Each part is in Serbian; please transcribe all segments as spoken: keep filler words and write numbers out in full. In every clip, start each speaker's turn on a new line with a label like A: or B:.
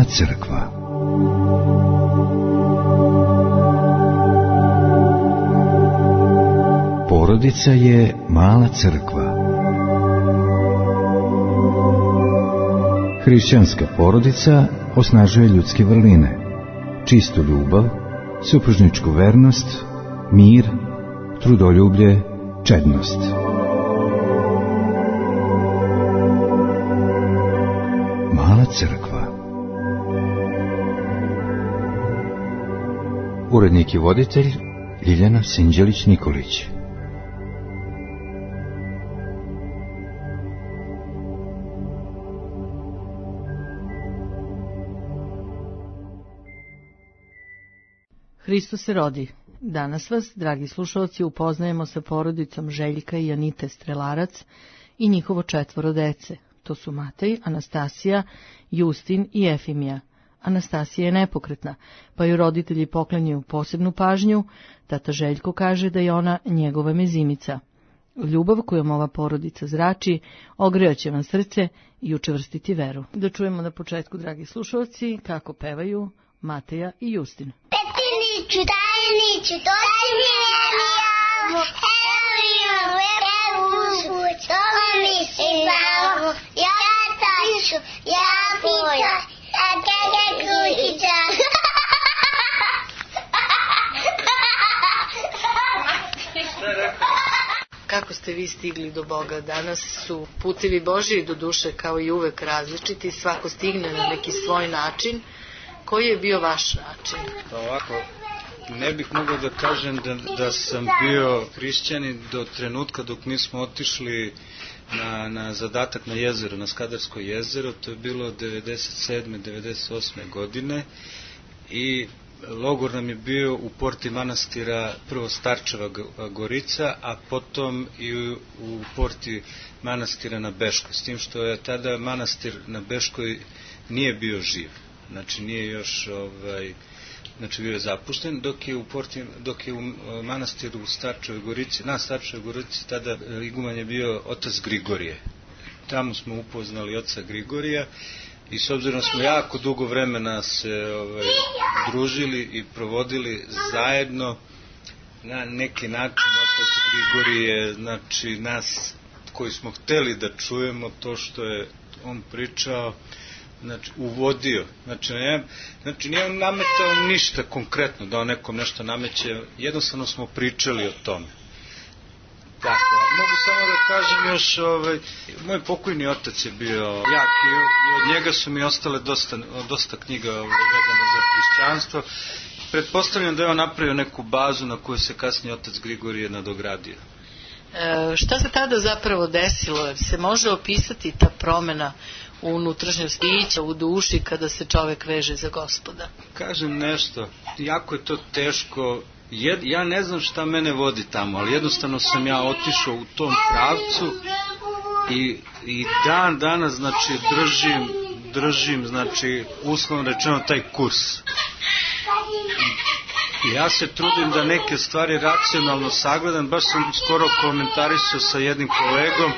A: Mala crkva. Porodica je mala crkva. Hrišćanska porodica osnažuje ljudske vrline, čistu ljubav, supružničku vernost, mir, trudoljublje, čednost. Mala crkva. Urednik i voditelj Ljiljana Sinđelić-Nikolić.
B: Hristos se rodi. Danas vas, dragi slušalci, upoznajemo sa porodicom Željka i Anite Strelarac i njihovo četvoro dece. To su Matej, Anastasija, Justin i Efimija. Anastasija je nepokretna, pa ju roditelji poklanjaju posebnu pažnju. Tata Željko kaže da je ona njegova mezimica. Ljubav kojom ova porodica zrači ogrejaće vam srce i učvrstiti veru. Da čujemo na početku, dragi slušalci, kako pevaju Mateja i Justin.
C: Petiniću, tajniću, dođi mi jamo, evo imam lepu uzu, doma mi si mamo, ja taču, ja pita, a kaka kućica.
B: Kako ste vi stigli do Boga? Danas su putevi Božiji do duše kao i uvek različiti, svako stigne na neki svoj način. Koji je bio vaš način?
D: Pa ovako, ne bih mogao da kažem da, da sam bio hrišćanin do trenutka dok nismo otišli na, na zadatak na jezero, na Skadarsko jezero. To je bilo devedeset sedme devedeset osme godine i logor nam je bio u porti manastira prvo Starčeva Gorica, a potom i u, u porti manastira na Beškoj, s tim što je tada manastir na Beškoj nije bio živ. Znači nije još ovaj, znači bio je zapušten, dok je u porti, dok je u manastiru u Starčevoj Gorici, na Starčevoj Gorici tada iguman je bio otac Grigorije. Tamo smo upoznali oca Grigorija i s obzirom da smo jako dugo vremena se ovaj, družili i provodili zajedno, na neki način otac Grigorije, znači nas koji smo hteli da čujemo to što je on pričao, znači uvodio, znači, ne, znači nije on nametao ništa konkretno da on nekom nešto nameće, jednostavno smo pričali o tome. Tako, mogu samo da kažem još, ovaj, moj pokojni otac je bio jak i, i od njega su mi ostale dosta, dosta knjiga ovaj, vezano za hrišćanstvo. Pretpostavljam da je on napravio neku bazu na koju se kasnije otac Grigorije nadogradio.
B: E, šta se tada zapravo desilo? Se može opisati ta promena u unutrašnjosti bića, u duši kada se čovek veže za Gospoda?
D: Kažem nešto, jako je to teško. Jed, ja ne znam šta mene vodi tamo, ali jednostavno sam ja otišao u tom pravcu i, i dan danas, znači, držim, držim, znači, uslovno rečeno taj kurs. I ja se trudim da neke stvari racionalno sagledam, baš sam skoro komentarisao sa jednim kolegom,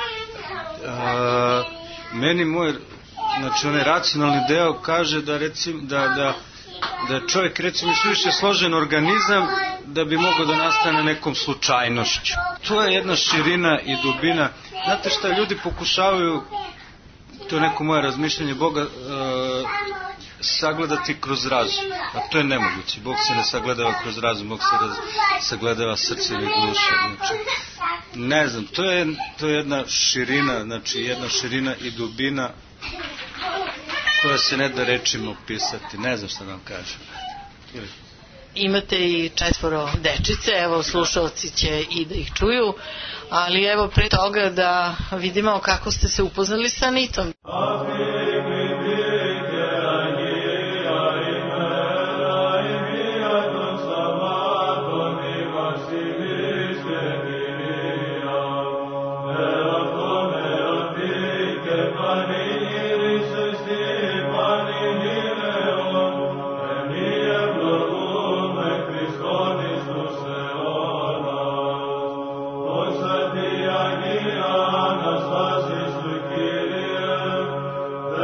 D: a, meni moj, znači, onaj racionalni deo kaže da, recim, da, da da čovjek, recimo, je više složen organizam da bi mogao da nastane nekom slučajnošću. To je jedna širina i dubina. Znate šta, ljudi pokušavaju, to je neko moje razmišljanje, Boga e, sagledati kroz razum, a to je nemoguće. Bog se ne sagledava kroz razum, Bog se raz, sagledava srce i duše. Znači, ne znam, to je, to je jedna širina, znači jedna širina i dubina koja se ne da rečima opisati, ne znam šta da vam kažem. Ili...
B: Imate i četvoro dečice, evo slušalci će i da ih čuju, ali evo pre toga da vidimo kako ste se upoznali sa Anitom.
E: Anastasis tu Kyrie,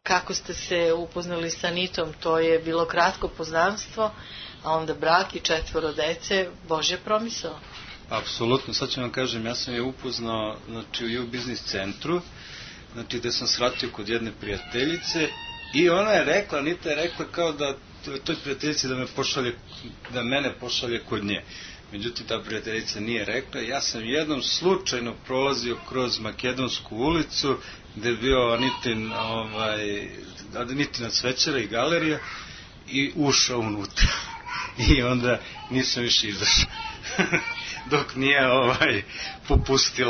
B: kako ste se upoznali sa Anitom? To je bilo kratko poznanstvo, a onda brak i četvoro dece, Božja promisao.
D: Apsolutno, sad ću vam kažem, ja sam je upoznao, znači, u U Biznis centru, znači, gde sam svratio kod jedne prijateljice i ona je rekla, Anita je rekla kao da toj prijateljici da me pošalje, da mene pošalje kod nje. Međutim, ta prijateljica nije rekla. Ja sam jednom slučajno prolazio kroz Makedonsku ulicu, gde je bio Anitin, ovaj, Anitina cvećara i galerija, i ušao unutra. I onda nisam više izašao. Dok nije ovaj, popustila.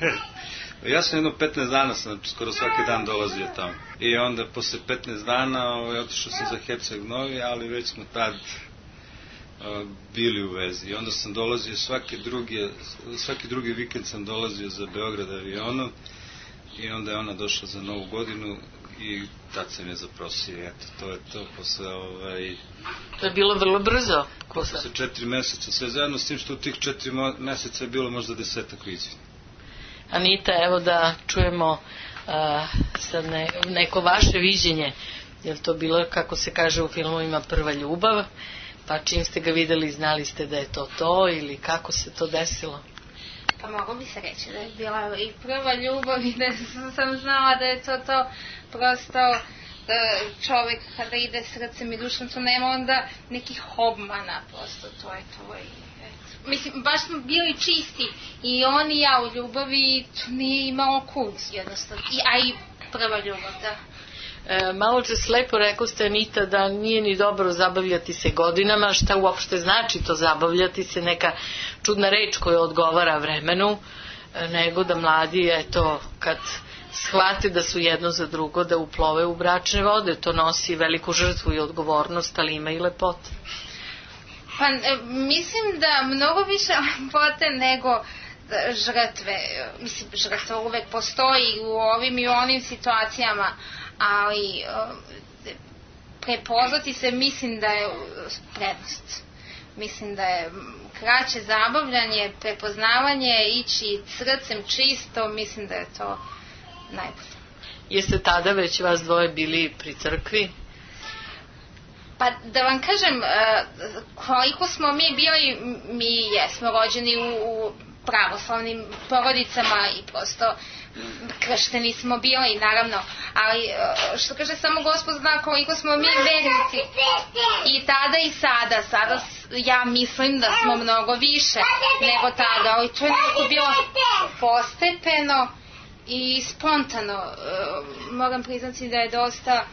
D: Ja sam jedno petnaest dana, sam skoro svaki dan dolazio tamo. I onda posle petnaest dana ovaj, otišao sam za Herceg Novi, ali već smo tad uh, bili u vezi. I onda sam dolazio svaki drugi, svaki drugi vikend sam dolazio za Beograd avionom i onda je ona došla za Novu godinu i tad sam je zaprosio. Eto, to je to posle... Ovaj,
B: to je bilo vrlo brzo.
D: Posle četiri meseca, sve zajedno s tim što u tih četiri meseca je bilo možda desetak viđenja.
B: Anita, evo da čujemo uh, sad ne, neko vaše viđenje. Je li to bilo, kako se kaže u filmovima, prva ljubav? Pa čim ste ga videli, znali ste da je to to ili kako se to desilo?
E: Pa mogu bi se reći da je bila i prva ljubav i da sam znala da je to to. Prosto čovjek kada ide srcem i dušom, to nema onda nekih obmana, prosto to je to. I, mislim, baš smo bili čisti i on i ja u ljubavi, to nije imalo kud jednostavno, I, a i prva ljubav, da.
B: E, malo čas lepo rekao ste, Anita, da nije ni dobro zabavljati se godinama. Šta uopšte znači to zabavljati se, neka čudna reč koja odgovara vremenu, nego da mladi, eto, kad shvate da su jedno za drugo, da uplove u bračne vode. To nosi veliku žrtvu i odgovornost, ali ima i lepote.
E: Pa mislim da mnogo više lepote nego žrtve. Mislim, žrtva uvek postoji u ovim i onim situacijama, ali prepoznati se mislim da je prednost. Mislim da je kraće zabavljanje, prepoznavanje, ići srcem čisto, mislim da je to najbolje.
B: Jeste tada već vas dvoje bili pri crkvi?
E: Pa da vam kažem, koliko smo mi bili, mi jesmo rođeni u, u pravoslavnim porodicama i prosto kršteni smo bili, naravno, ali što kaže, samo Gospod zna koliko smo mi vernici i tada i sada. Sada ja mislim da smo mnogo više nego tada, ali to je nekako bilo postepeno i spontano. Moram priznati da je dosta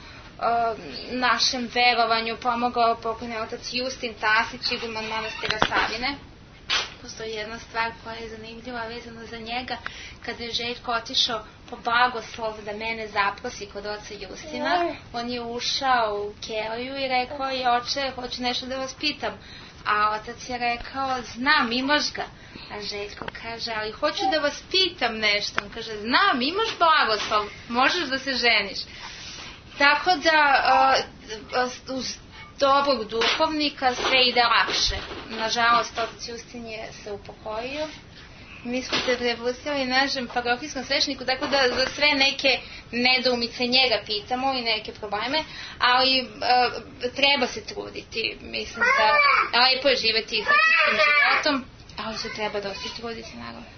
E: našem verovanju pomogao pokojni otac Justin Tasić, iguman manastira Savine. Postoji jedna stvar koja je zanimljiva vezana za njega. Kada je Željko otišao po blagoslov da mene zaprosi kod oca Justina, on je ušao u keliju i rekao je: oče, hoću nešto da vas pitam. A otac je rekao: znam, imaš ga. A Željko kaže: ali hoću da vas pitam nešto. On kaže: znam, imaš blagoslov, možeš da se ženiš. Tako da uh, uz dobrog duhovnika sve ide lakše. Nažalost, otac Justin je se upokojio. Mi smo se prepustili našem parohijskom svešniku, tako da za sve neke nedoumice njega pitamo i neke probleme, ali uh, treba se truditi. Mislim da lepo je živeti hrišćanskim životom, ali se treba dosta truditi, naravno.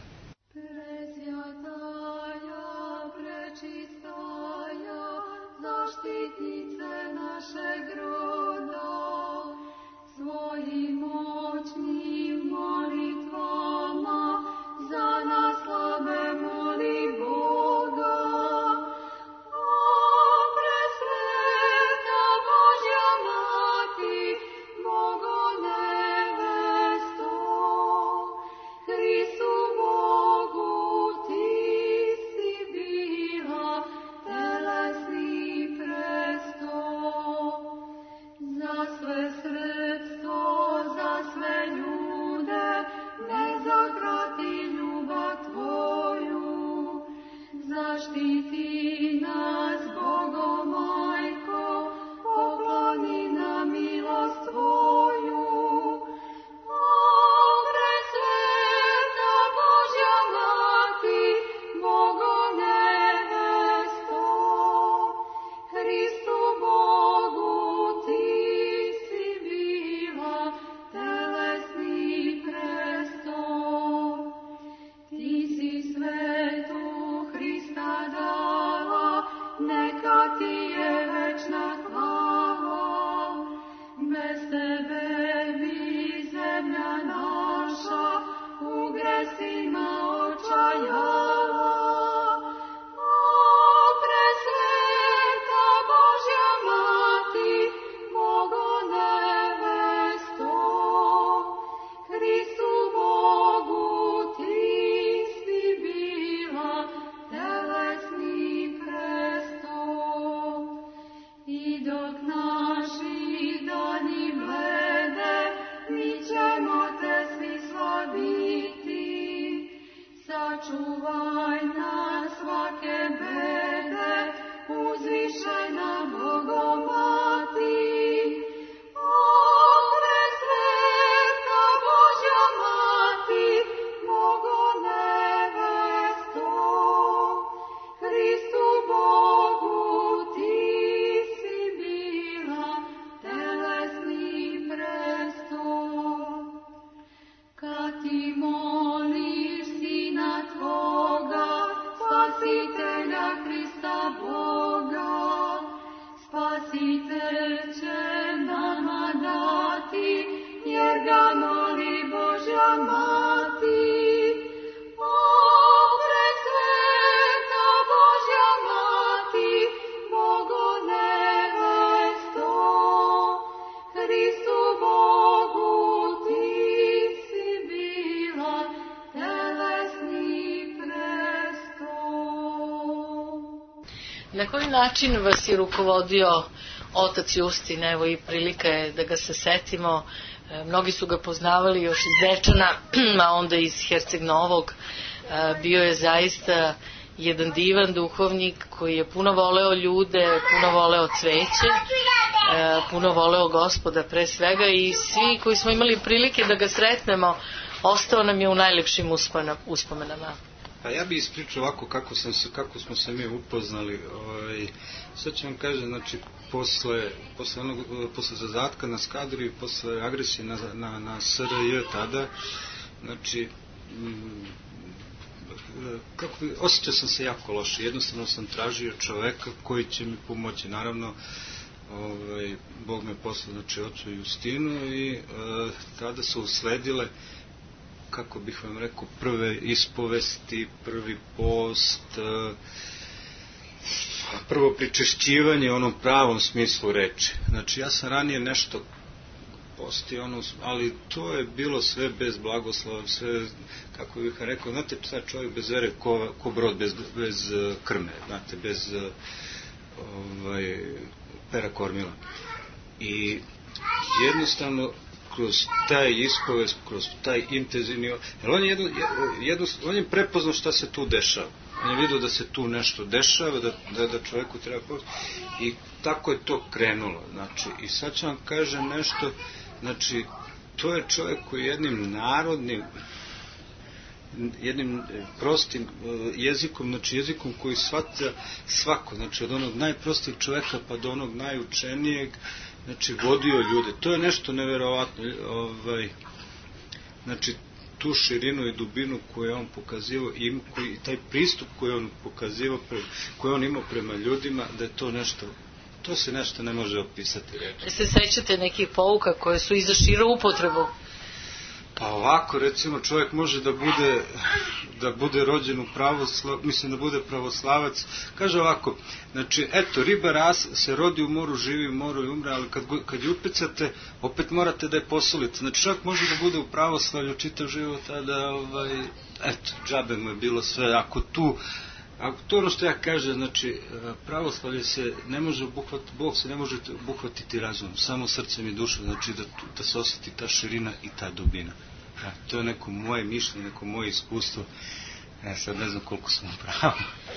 F: Zaštitnice našeg roda, svojim moćnim molitvama za nas slabe moli Boga. O presveta Božja Mati, Bogo nevesto, Hristu Bogu ti si bila telesni presto.
B: Na koji način vas je rukovodio otac Justin? Evo i prilika je da ga se setimo. Mnogi su ga poznavali još iz Dečana, a onda iz Herceg Novog. Bio je zaista jedan divan duhovnik koji je puno voleo ljude, puno voleo cveće, puno voleo Gospoda pre svega, i svi koji smo imali prilike da ga sretnemo, ostao nam je u najlepšim uspomenama.
D: Pa ja bih ispričao ovako kako, sam se, kako smo se mi upoznali. Ovaj, sad ću vam kažem, znači, posle, posle, onog, posle zadatka na Skadru i posle agresije na, na, na S R J tada, znači, m, kako, osjećao sam se jako loše. Jednostavno sam tražio čoveka koji će mi pomoći. Naravno, ovaj, Bog me poslao, znači, ocu Justinu, i e, tada su usledile, kako bih vam rekao, prve ispovesti, prvi post, prvo pričešćivanje u onom pravom smislu reči. Znači, ja sam ranije nešto postio, ono, ali to je bilo sve bez blagoslova, sve, kako bih vam rekao, znate, sad čovjek bez vere ko, ko brod bez, bez krme, znate, bez ovaj, pera kormila. I jednostavno, kroz taj ispovest, kroz taj intenzivni, jer on je, jedno, jedno, on je prepoznao šta se tu dešava. On je vidio da se tu nešto dešava, da, da, da čoveku treba pomoći, i tako je to krenulo. Znači, i sad ću vam kažem nešto, znači, to je čovjek koji jednim narodnim, jednim prostim jezikom, znači jezikom koji shvata svako, znači od onog najprostijeg čoveka pa do onog najučenijeg, znači vodio ljude. To je nešto neverovatno. Ovaj, znači, tu širinu i dubinu koju je on pokazivao i koji, taj pristup koji on pokazivao, koji on imao prema ljudima, da je to nešto, to se nešto ne može opisati reći.
B: Se sećate nekih pouka koje su i za širu upotrebu?
D: Pa ovako, recimo, čovjek može da bude da bude rođen u pravoslav, mislim da bude pravoslavac. Kaže ovako, znači, eto, riba ras, se rodi u moru, živi u moru i umre, ali kad, kad ju upecate, opet morate da je posolite. Znači, čovjek može da bude u pravoslavlju čitav život, a da, ovaj, eto, džabe mu je bilo sve. Ako tu, ako to ono što ja kažem, znači, pravoslavlje se ne može obuhvatiti, Bog se ne može obuhvatiti razumom, samo srcem i dušom, znači da, da se osjeti ta širina i ta dubina. Ja, to je neko moje mišljenje, neko moje iskustvo. Ja sad ne znam koliko sam pravo.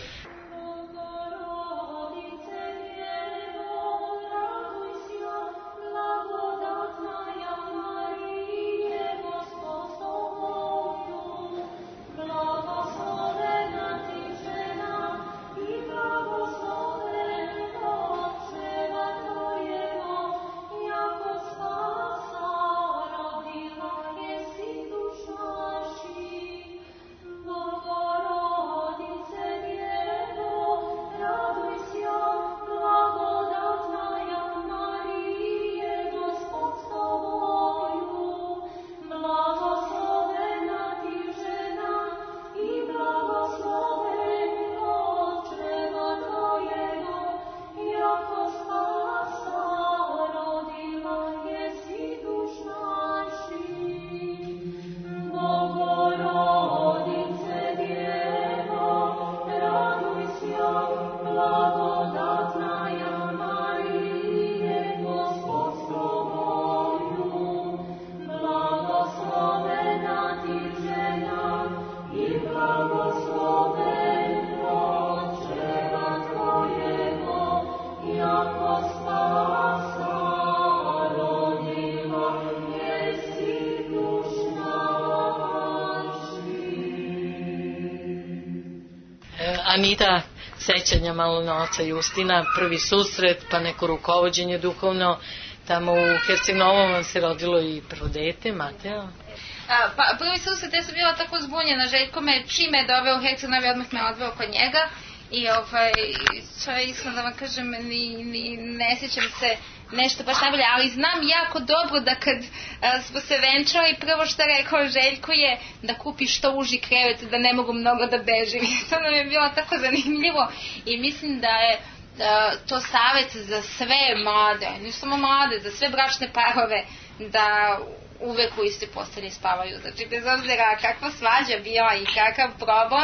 B: Anita, sećanja malo na oca Justina, prvi susret, pa neko rukovođenje duhovno. Tamo u Herceg Novom vam se rodilo i prvo dete, Mateo.
E: A, pa prvi susret, ja sam bila tako zbunjena, Željko me čime je doveo u Herceg Novi, odmah me odveo kod njega, i ovaj, to je iskreno da vam kažem, ni, ni, ne sjećam se nešto baš najbolje, ali znam jako dobro da kad a, smo se venčali, prvo što je rekao Željko je da kupi što uži krevet, da ne mogu mnogo da bežim. To nam je bilo tako zanimljivo i mislim da je a, to savjet za sve mlade, ne samo mlade, za sve bračne parove, da uvek u istoj postelji spavaju. Znači, bez obzira kakva svađa bila i kakav problem,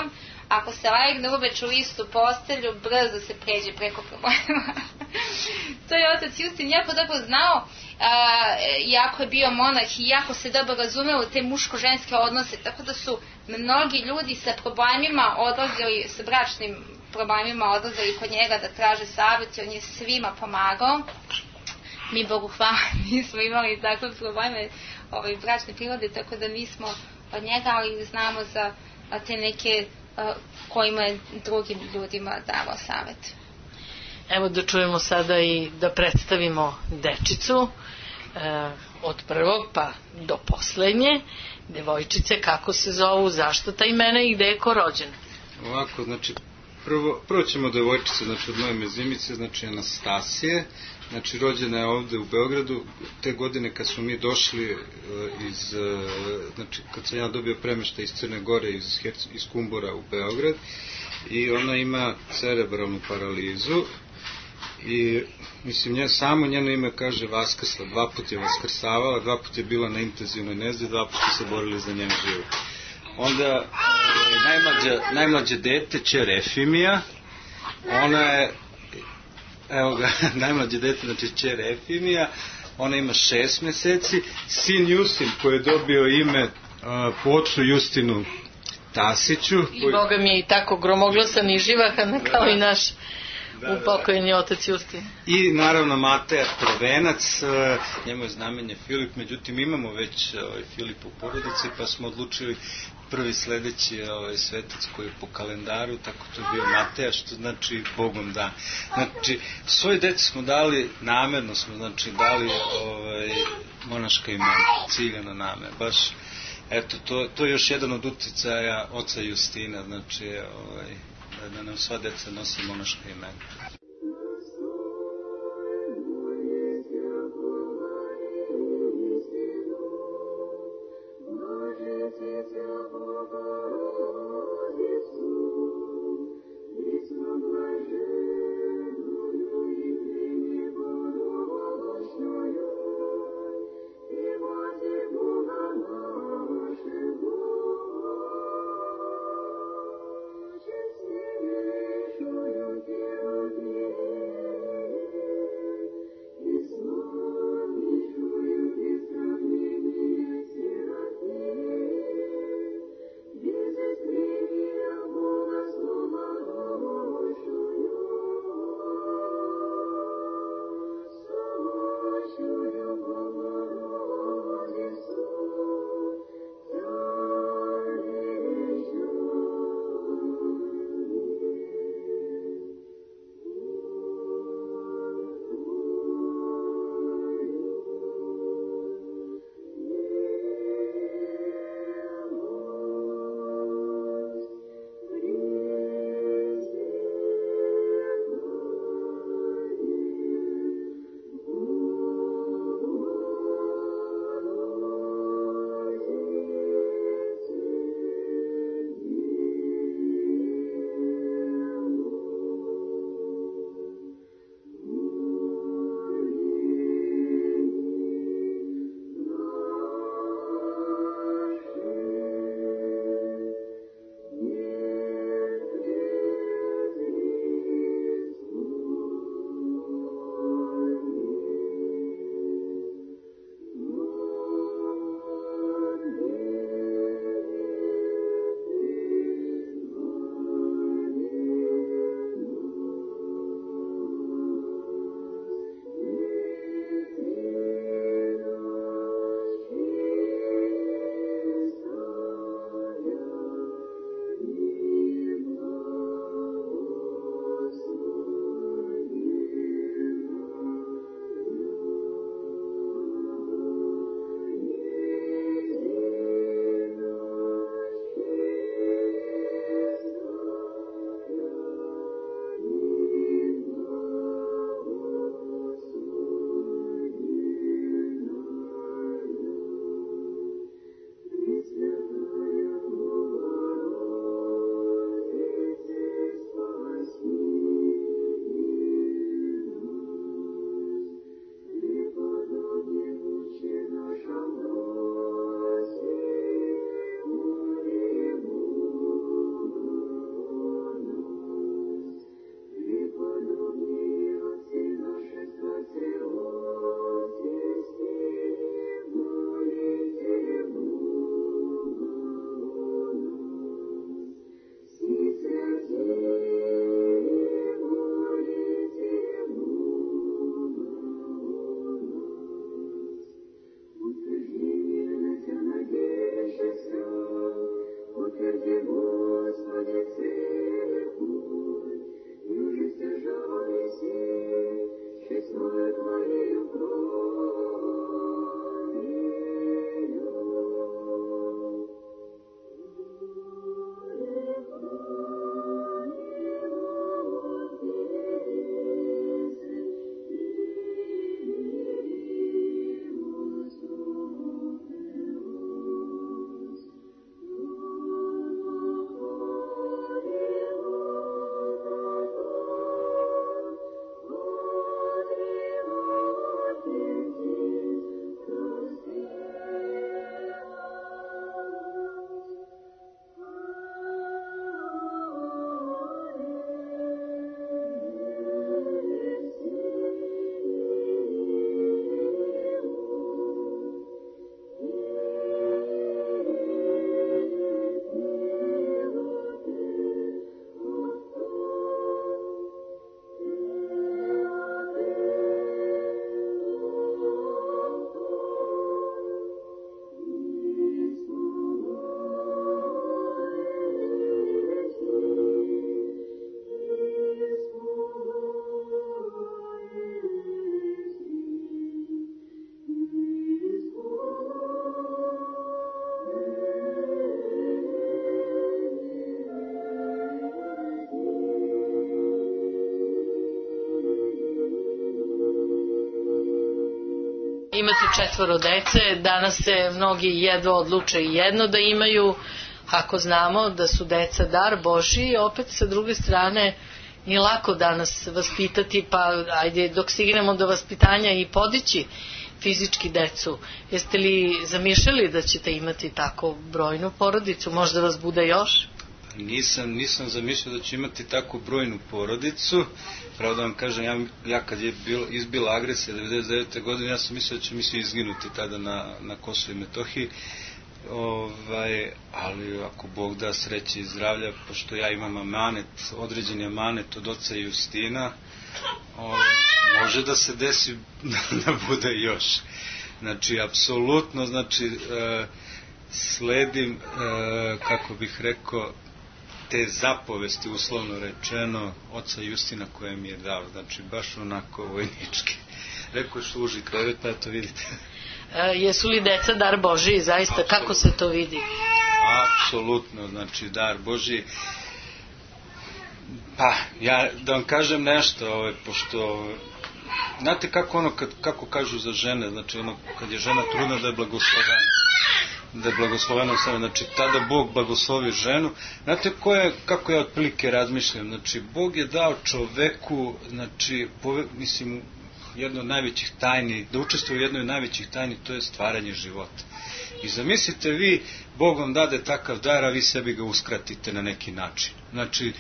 E: ako se legne uveče u istu postelju, brzo se pređe preko problema. To je otac Justin jako dobro znao, a, jako je bio monah i jako se dobro razumeo u te muško-ženske odnose, tako da su mnogi ljudi sa problemima odlazili, sa bračnim problemima odlazili kod njega da traže savjet i on je svima pomagao. Mi, Bogu hvala, nismo imali takve probleme ovaj, bračne prirode, tako da nismo od njega, ali znamo za te neke a, kojima je drugim ljudima davao savjet.
B: Evo da čujemo sada i da predstavimo dečicu e, od prvog pa do poslednje devojčice, kako se zovu, zašto ta imena i gde je ko rođen.
D: Ovako, znači prvo, prvo ćemo devojčice, znači od moje mezimice, znači Anastasije, znači rođena je ovde u Beogradu te godine kad smo mi došli iz, znači kad sam ja dobio premeštaj iz Crne Gore, iz, iz Kumbora u Beograd, i ona ima cerebralnu paralizu i mislim nje, samo njeno ime kaže vaskrsla, dva put je vaskrsavala, dva put je bila na intenzivnoj nezdi, dva put se borili za njen život. Onda e, najmlađa, najmlađe dete, ćer Efimija, ona je, evo ga, najmlađe dete, znači ćer Efimija, ona ima šest meseci, sin Justin koji je dobio ime a, po ocu Justinu Tasiću.
B: I koji... Boga mi je i tako gromoglasan i živahan kao da, i naš da, upokojeni otac Justin.
D: I naravno Mateja prvenac, njemu je znamenje Filip, međutim imamo već ovaj, Filip u porodici, pa smo odlučili prvi sledeći ovaj, svetac koji je po kalendaru, tako to je bio Mateja, što znači Bogom dan. Znači, svoje deci smo dali, namerno smo znači dali ovaj, monaška imena, ciljano namer, baš. Eto, to, to je još jedan od uticaja oca Justina, znači, ovaj, da, da nam sva deca nose monaška imena.
F: Thank you.
B: imate četvoro dece, danas se mnogi jedva odluče i jedno da imaju, ako znamo da su deca dar Božji, opet sa druge strane nije lako danas vaspitati, pa ajde dok stignemo do vaspitanja i podići fizički decu. Jeste li zamišljali da ćete imati tako brojnu porodicu? Možda vas bude još?
D: Nisam, nisam zamišljao da ću imati tako brojnu porodicu. Pravo da vam kažem, ja, ja kad je bilo, izbila agresija devedeset devete godine, ja sam mislio da će mi svi izginuti tada na, na Kosovu i Metohiji. Ovaj, ali ako Bog da sreće i zdravlja, pošto ja imam amanet, određeni amanet od oca Justina, ovaj, može da se desi da bude još. Znači, apsolutno, znači, e, sledim, e, kako bih rekao, te zapovesti, uslovno rečeno, oca Justina koje mi je dao, znači, baš onako vojnički. Rekao je služi krevet, pa eto vidite.
B: E, jesu li deca dar Božiji, zaista, apsolutno. Kako se to vidi?
D: Apsolutno, znači, dar Božiji. Pa, ja da vam kažem nešto, ovaj, pošto, znate kako ono, kad, kako kažu za žene, znači ono, kad je žena trudna da je blagoslovena, da je blagoslovena sve, znači tada Bog blagoslovi ženu. Znate ko je, kako ja otprilike razmišljam, znači Bog je dao čoveku, znači, pove, mislim, jedno od najvećih tajni, da učestvuje u jednoj od najvećih tajni, to je stvaranje života. I zamislite vi, Bog vam dade takav dar, a vi sebi ga uskratite na neki način. Znači,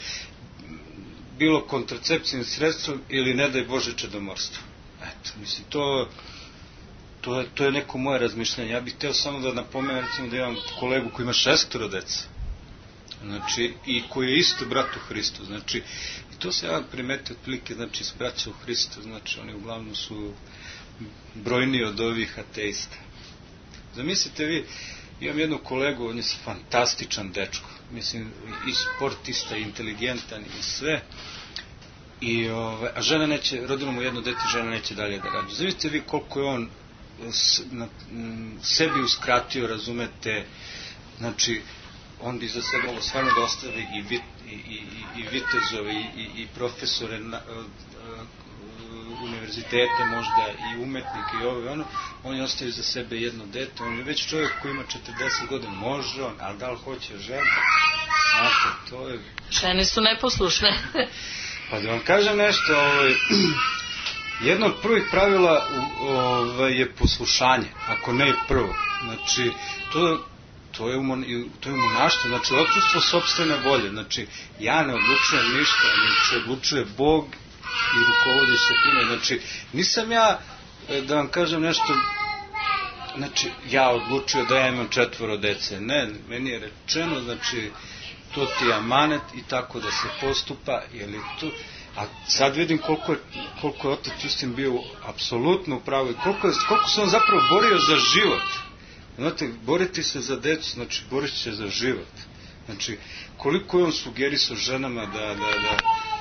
D: bilo kontracepcijnim sredstvom ili ne daj Bože čedomorstvo. Eto, mislim, to, to, je, to je neko moje razmišljanje. Ja bih hteo samo da napomenem, recimo, da imam kolegu koji ima šestoro deca. Znači, i koji je isto brat u Hristu. Znači, i to se ja primetio otprilike, znači, s braća u Hristu, znači, oni uglavnom su brojniji od ovih ateista. Zamislite vi, imam jednu kolegu, on je fantastičan dečko, mislim, i sportista, i inteligentan, i sve, i, ove, a žena neće, rodila mu jedno dete, žena neće dalje da radi. Zamislite vi koliko je on s, na, m, sebi uskratio, razumete, znači, on bi za sebe mogo stvarno da ostavi i, vit, i, i, i vitezove, i, i, i profesore na, a, a, univerziteta možda, i umetnike, i ovo i ono, on je ostavio za sebe jedno dete, on je već čovjek koji ima četrdeset godina, može on, ali da li hoće žena? Znate, to je...
B: Žene su neposlušne.
D: Pa da vam kažem nešto, ovaj, jedno od prvih pravila ovaj, je poslušanje, ako ne i prvo. Znači, to, to je u monaštvu, znači, odsustvo sopstvene volje, znači, ja ne odlučujem ništa, znači, odlučuje Bog i rukovodiš se time, znači, nisam ja, da vam kažem nešto, znači, ja odlučio da ja imam četvoro dece, ne, meni je rečeno, znači, to ti je amanet i tako da se postupa, jer je to, a sad vidim koliko je, koliko je otac Justin bio apsolutno u pravu i koliko, je, koliko se on zapravo borio za život. Znate, boriti se za decu, znači, boriti se za život. Znači, koliko je on sugerisao ženama da, da, da,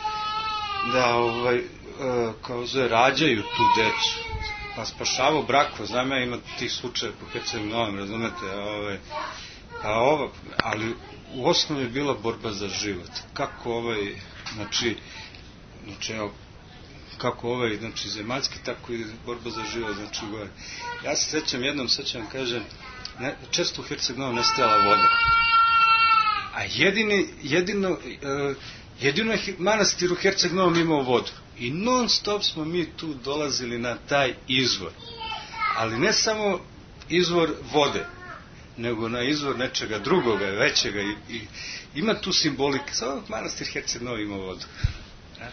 D: da, ovaj, kao zove, rađaju tu decu, pa spašavao brakova, znam ja ima tih slučaja po Herceg Novom, razumete, ovaj, a ova, ali u osnovi je bila borba za život. Kako ovaj, znači, znači, evo, kako ovaj, znači, zemaljski, tako i borba za život, znači, gore. Ja se sećam jednom, sećam, kažem, ne, često u Herceg Novom nestajala voda. A jedini, jedino, uh, jedino je manastir u Herceg Novom imao vodu. I non stop smo mi tu dolazili na taj izvor. Ali ne samo izvor vode, nego na izvor nečega drugoga, većega. I, i ima tu simbolike. Samo manastir Herceg Novi ima vodu. Ja?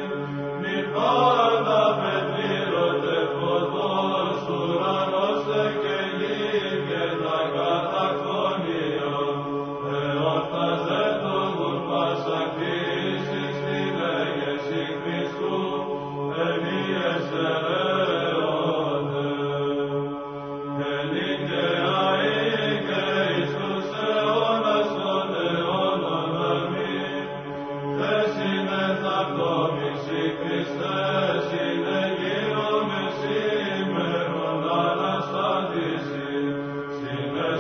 F: Thank you.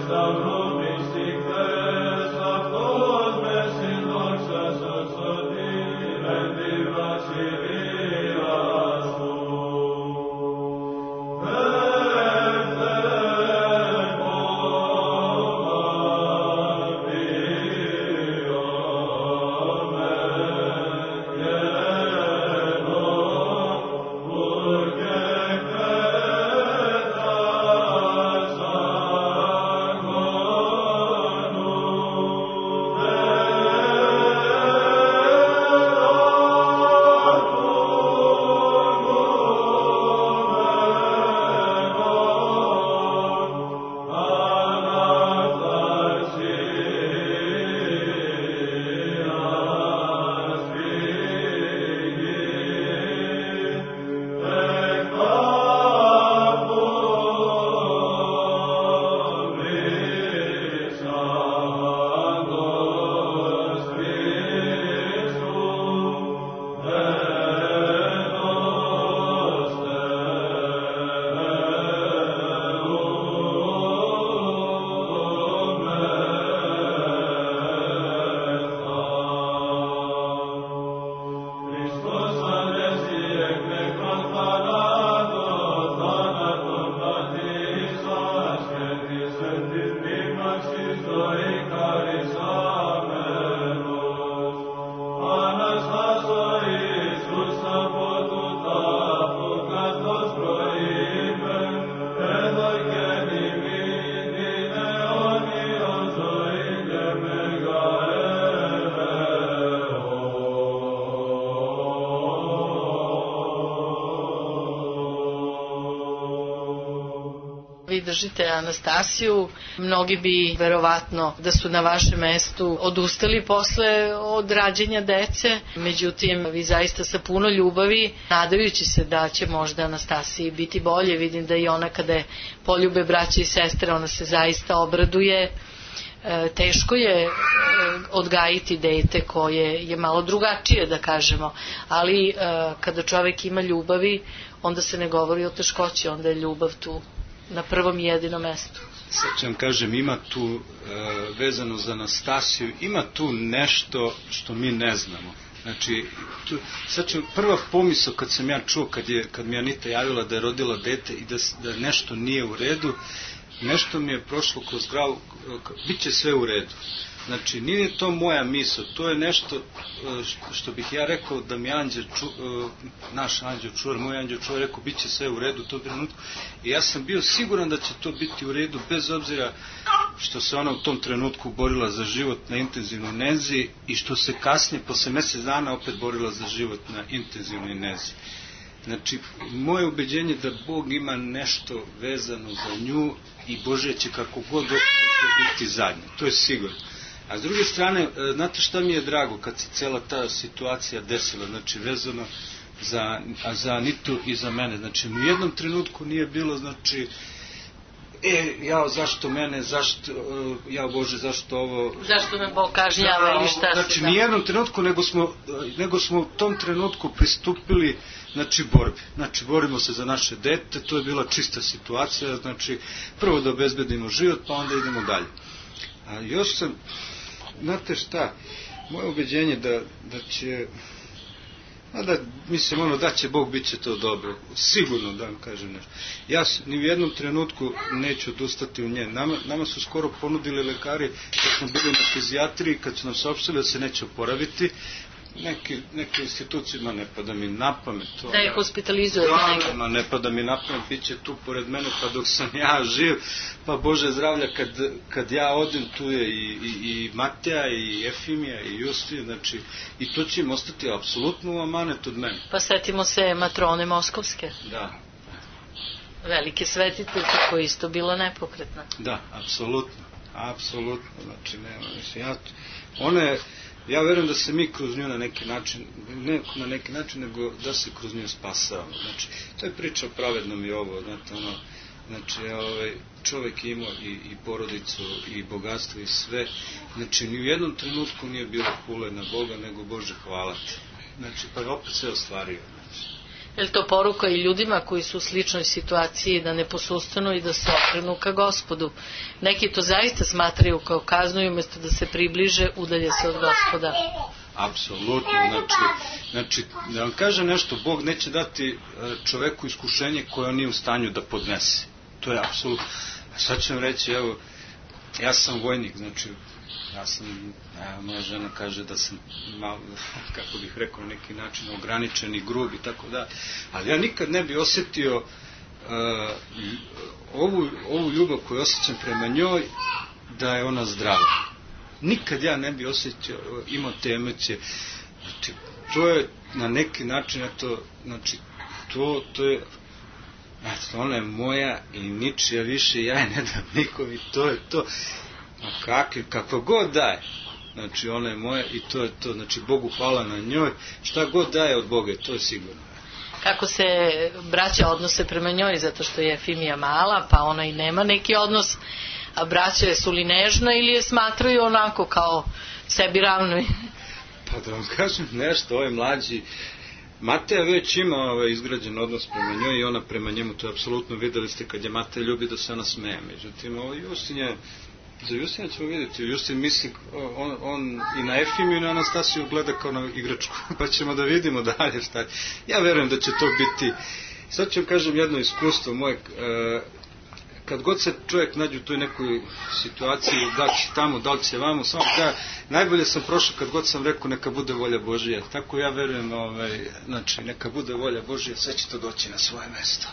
B: Vi držite Anastasiju, mnogi bi verovatno da su na vašem mestu odustali posle od rađenja dece, međutim vi zaista sa puno ljubavi, nadajući se da će možda Anastasiji biti bolje. Vidim da i ona kada je poljube braće i sestre, ona se zaista obraduje. E, teško je e, odgajiti dete koje je malo drugačije, da kažemo, ali e, kada čovek ima ljubavi, onda se ne govori o teškoći, onda je ljubav tu na prvom i jedinom mestu.
D: Sad ću vam kažem, ima tu, e, vezano za Anastasiju, ima tu nešto što mi ne znamo. Znači, tu, sad ću, prva pomisao kad sam ja čuo, kad, je, kad mi Anita javila da je rodila dete i da, da nešto nije u redu, nešto mi je prošlo kroz glavu, bit će sve u redu. Znači, nije to moja misao, to je nešto što bih ja rekao da mi anđel, ču, naš anđel čuvar, moj anđel čuvar rekao, bit će sve u redu u tom trenutku. I ja sam bio siguran da će to biti u redu, bez obzira što se ona u tom trenutku borila za život na intenzivnoj nezi i što se kasnije, posle mesec dana, opet borila za život na intenzivnoj nezi. Znači, moje ubeđenje da Bog ima nešto vezano za nju i Bože će kako god može biti zadnje. To je sigurno. A s druge strane, znate šta mi je drago kad se cela ta situacija desila, znači vezano za, za Anitu i za mene. Znači, u jednom trenutku nije bilo, znači, e, jao, zašto mene, zašto, jao Bože, zašto ovo...
B: Zašto me Bog kažnjava ili šta se...
D: Znači, nijednom trenutku, nego smo, nego smo u tom trenutku pristupili, znači, borbi. Znači, borimo se za naše dete, to je bila čista situacija, znači, prvo da obezbedimo život, pa onda idemo dalje. A još sam, znate šta, moje ubeđenje da, da će, a da, mislim, ono, da će Bog, bit će to dobro, sigurno da vam kažem nešto. Ja ni u jednom trenutku neću odustati u nje. Nama, nama su skoro ponudili lekari, kad smo bili na fizijatriji, kad su nam saopštili da se neće oporaviti, Neki, neke institucije, ne pada mi na pamet to.
B: Da je hospitalizujete negdje.
D: Ma ne pada mi na pamet, bit će tu pored mene pa dok sam ja živ, pa Bože zdravlja, kad, kad ja odem tu je i, i, i Mateja i Efimija i Justin, znači i to će im ostati apsolutno u amanet od mene.
B: Pa setimo se matrone Moskovske.
D: Da.
B: Velike svetiteljke koja isto bila nepokretna.
D: Da, apsolutno, apsolutno, znači nema, mislim, ja, ona je, ja verujem da se mi kroz nju na neki način, ne na neki način, nego da se kroz nju spasavamo. Znači, to je priča o pravednom i ovo, znate, ono, znači, ovaj, čovek imao i, i porodicu, i bogatstvo, i sve. Znači, ni u jednom trenutku nije bilo kule na Boga, nego Bože hvala ti. Znači, pa je opet sve ostvario. Znači.
B: Je li to poruka i ljudima koji su u sličnoj situaciji da ne posustanu i da se okrenu ka Gospodu? Neki to zaista smatraju kao kaznu i umjesto da se približe, udalje se od Gospoda.
D: Apsolutno, znači, znači, da vam kažem nešto, Bog neće dati čoveku iskušenje koje on nije u stanju da podnese. To je apsolutno. A sad ću vam reći, evo, ja sam vojnik, znači, ja sam, evo, moja žena kaže da sam malo, kako bih rekao, na neki način ograničen i grub i tako da, ali ja nikad ne bi osjetio uh, ovu, ovu ljubav koju osjećam prema njoj, da je ona zdrava. Nikad ja ne bi osjetio, imao te emocije. Znači, to je na neki način, eto, znači, to, to je, eto, ona je moja i ničija više, ja je ne dam nikovi, to je to. A kakvi, kako god daje, znači, ona je moja i to je to. Znači, Bogu hvala na njoj, šta god daje od Boga, to je sigurno.
B: Kako se braća odnose prema njoj, zato što je Efimija mala, pa ona i nema neki odnos, a braća su li nežna ili je smatraju onako kao sebi ravnoj?
D: Pa da vam kažem nešto, ovaj mlađi, Mateja već ima ovaj izgrađen odnos prema njoj i ona prema njemu, to je apsolutno, videli ste kad je Mateja ljubi da se ona smeje. Međutim, ovaj Justin je, za Justina ćemo vidjeti, Justin misli, on, on i na Efimiju i na Anastasiju gleda kao na igračku, pa ćemo da vidimo dalje šta je. Ja verujem da će to biti, sad ću vam kažem jedno iskustvo moje, kad god se čovjek nađe u toj nekoj situaciji, da li će tamo, da li će vamo, samo da, najbolje sam prošao kad god sam rekao neka bude volja Božija. Tako ja verujem, ovaj, znači, neka bude volja Božija, sve će to doći na svoje mesto.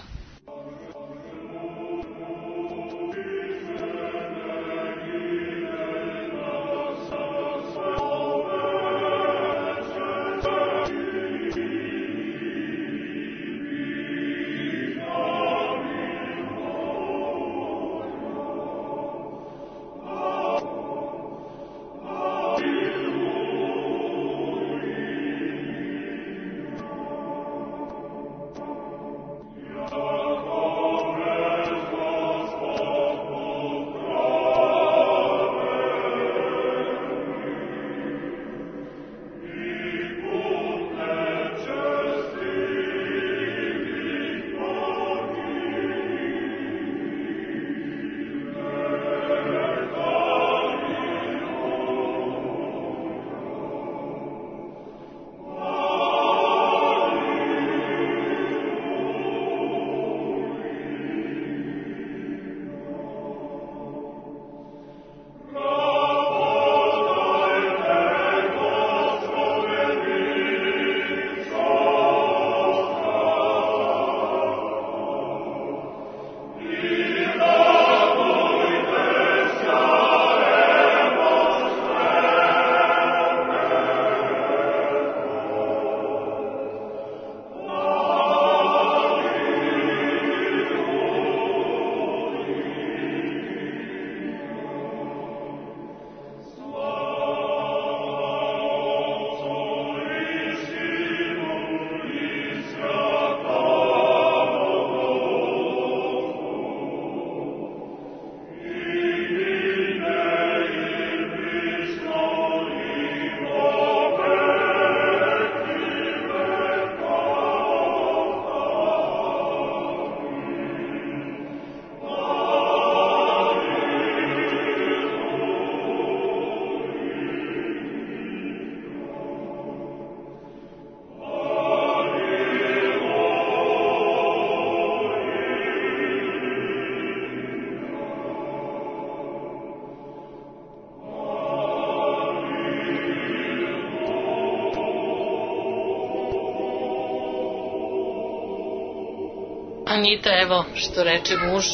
B: Anita, evo što reče muž,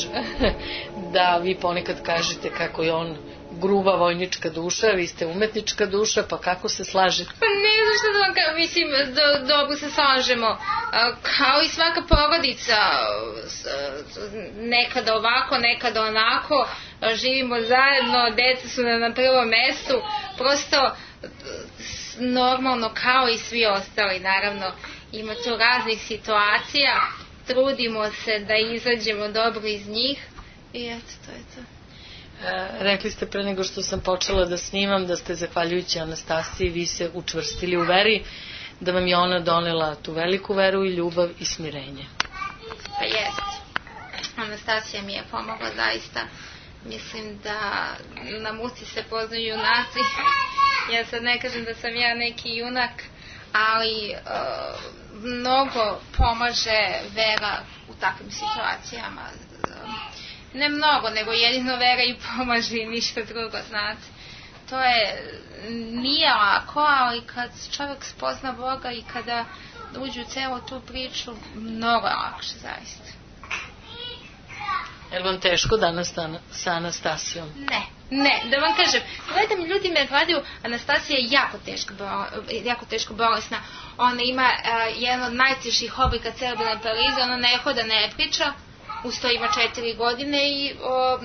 B: da vi ponekad kažete kako je on gruba vojnička duša, vi ste umetnička duša, pa kako se slažete?
E: Pa ne znam što da vam kažem, mislim, do, dobro se slažemo, kao i svaka porodica, nekada ovako, nekada onako, živimo zajedno, deca su na prvom mestu, prosto normalno kao i svi ostali, naravno, ima tu raznih situacija, trudimo se da izađemo dobro iz njih i eto, to je to.
B: E, rekli ste pre nego što sam počela da snimam da ste zahvaljujući Anastasiji vi se učvrstili u veri. da vam je ona donela tu veliku veru i ljubav i smirenje.
E: Pa jest. Anastasija mi je pomogla zaista. Mislim da na muci se poznaju junaci. Ja sad ne kažem da sam ja neki junak, ali uh, mnogo pomaže vera u takvim situacijama. Ne mnogo, nego jedino vera i pomaže i ništa drugo, znate. To je, nije lako, ali kad čovjek spozna Boga i kada uđe u celu tu priču, mnogo je lakše, zaista.
B: Je li vam teško danas sa Anastasijom?
E: Ne, ne, da vam kažem, gledam, ljudi me gledaju, Anastasija je jako teško, jako teško bolesna. Ona ima uh, jedan od najtežih oblika cerebralne paralize, ona ne hoda, ne priča, uz to ima četiri godine i uh,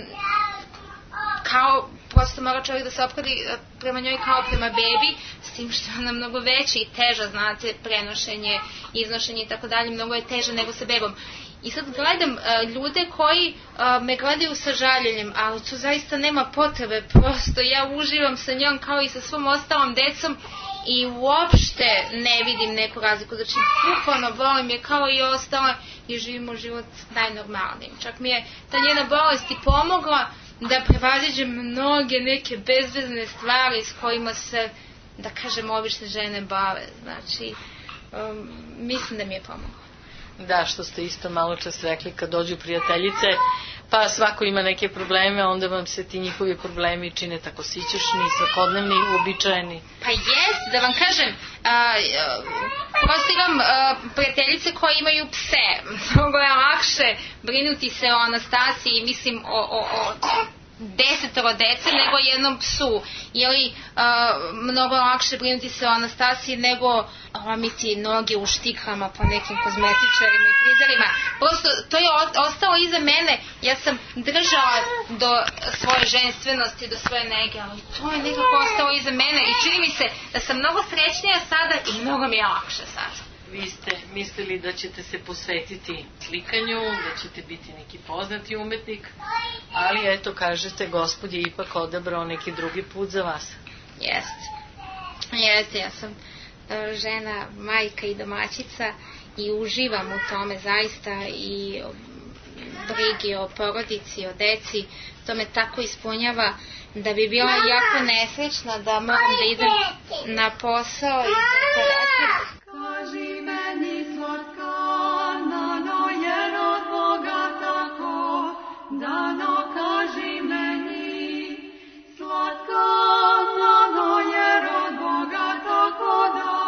E: kao, prosto mora čovjek da se ophodi prema njoj kao prema bebi, s tim što je ona mnogo veća i teža, znate, prenošenje, iznošenje i tako dalje, mnogo je teža nego sa bebom. I sad gledam uh, ljude koji uh, me gledaju sa žaljenjem, ali tu zaista nema potrebe, prosto ja uživam sa njom kao i sa svom ostalom decom i uopšte ne vidim neku razliku, znači bukvalno volim je kao i ostale i živimo život najnormalnijim. Čak mi je ta njena bolest i pomogla da prevaziđem mnoge neke bezvezne stvari s kojima se, da kažem, obične žene bave, znači um, mislim da mi je pomogla.
B: Da, što ste isto malo čas rekli, kad dođu prijateljice, pa svako ima neke probleme, onda vam se ti njihovi problemi čine tako sićušni, svakodnevni, uobičajeni.
E: Pa jest, da vam kažem, a, a, prosto imam a, prijateljice koje imaju pse, mnogo je lakše brinuti se o Anastasiji, mislim o, o, o desetoro dece nego jednom psu, ili uh, mnogo lakše brinuti se o Anastasiji nego lomiti noge u štiklama po nekim kozmetičarima i frizerima. Prosto to je ostalo iza mene, ja sam držala do svoje ženstvenosti, do svoje nege, ali to je nekako ostalo iza mene i čini mi se da sam mnogo srećnija sada i mnogo mi je lakše sada.
B: Vi ste mislili da ćete se posvetiti slikanju, da ćete biti neki poznati umetnik, ali eto, kažete, Gospod je ipak odabrao neki drugi put za vas.
E: Jeste. Jeste, ja sam žena, majka i domaćica i uživam u tome zaista i brigi o porodici, o deci, to me tako ispunjava da bi bila jako nesrećna da moram da idem na posao i da
F: Kaži meni slatka, nano jer od Boga tako, dano kaži meni, slatka, nano jer od Boga tako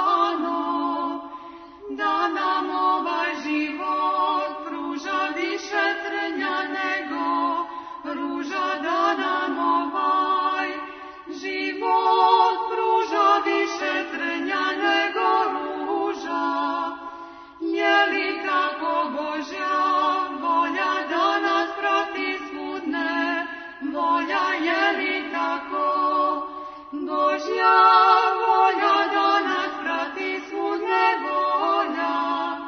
F: dano, da nam ovaj život pruža više trnja nego ruža, da nam ovaj život pruža više trnja nego ruža. Je li tako Božja volja da nas prati svudne, volja je li tako Božja volja da nas prati svudne, volja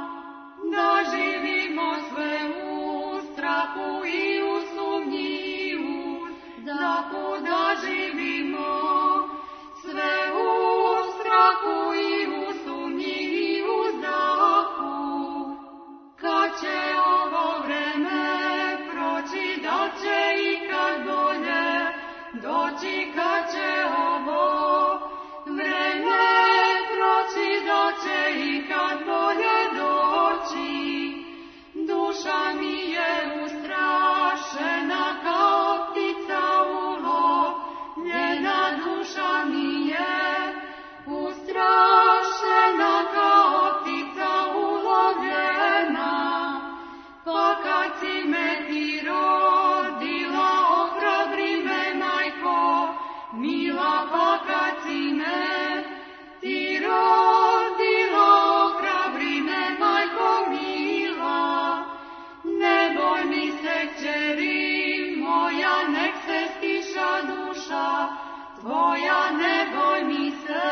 F: da živimo sve u strahu i u sumnji, u dahu da živimo sve u strahu i u sumnji i u dahu. Kad će ovo vreme proći, da će ikad bolje doći, kad će ovo vreme proći, da će ikad bolje doći. Duša mi je ustrašena kao ptica ulovljena, duša mi je ustrašena kao ptica ulovljena. Pa kad si me ti rodila, ohrabri me, majko mila, pa kad si me ti rodila, ohrabri me, majko mila. Ne boj mi se, kćeri moja, nek se stiša duša tvoja, ne boj mi se,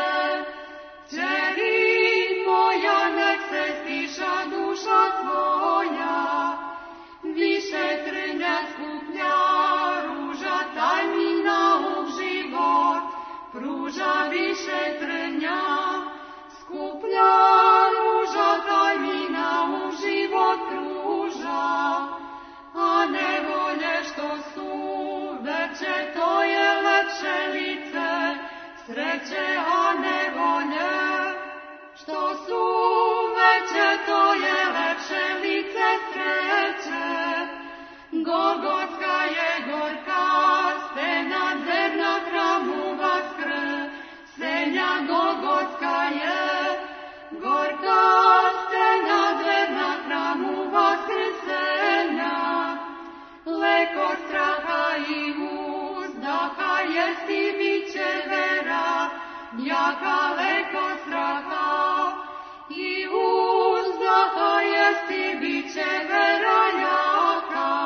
F: kćeri moja, nek se stiša duša tvoja. Više trnja skuplja ruža, taj mi nauk život pruža, više sreće, a nevolje, što su veće, to je lepše lice sreće. Golgotska je gorka, stena drevna hramu vaskre, senja Golgotska je gorka, stena drevna hramu vaskrsenja. Leko straha i uzdaha jest i biće vera, jaka leko straha i uzdaha jest i biće vera jaka.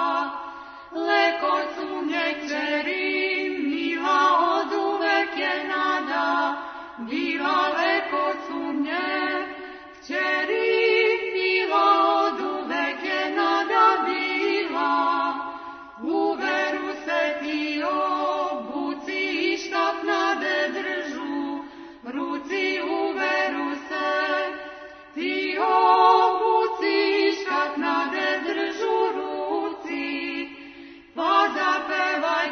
F: Leko sumnje kćeri, mila od uvek je nada, bila leko sumnje kćeri, mila od uvek je nada bila. U veru se ti obuci i štap nade držu, ruci u veru se ti obuci i štap nade držu ruci. Pa zapevaj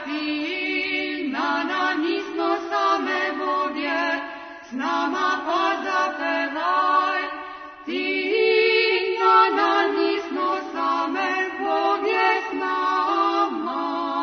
F: ti na na nismo same Boge, s nama pa zapevaj ti na na nismo same Boge s nama.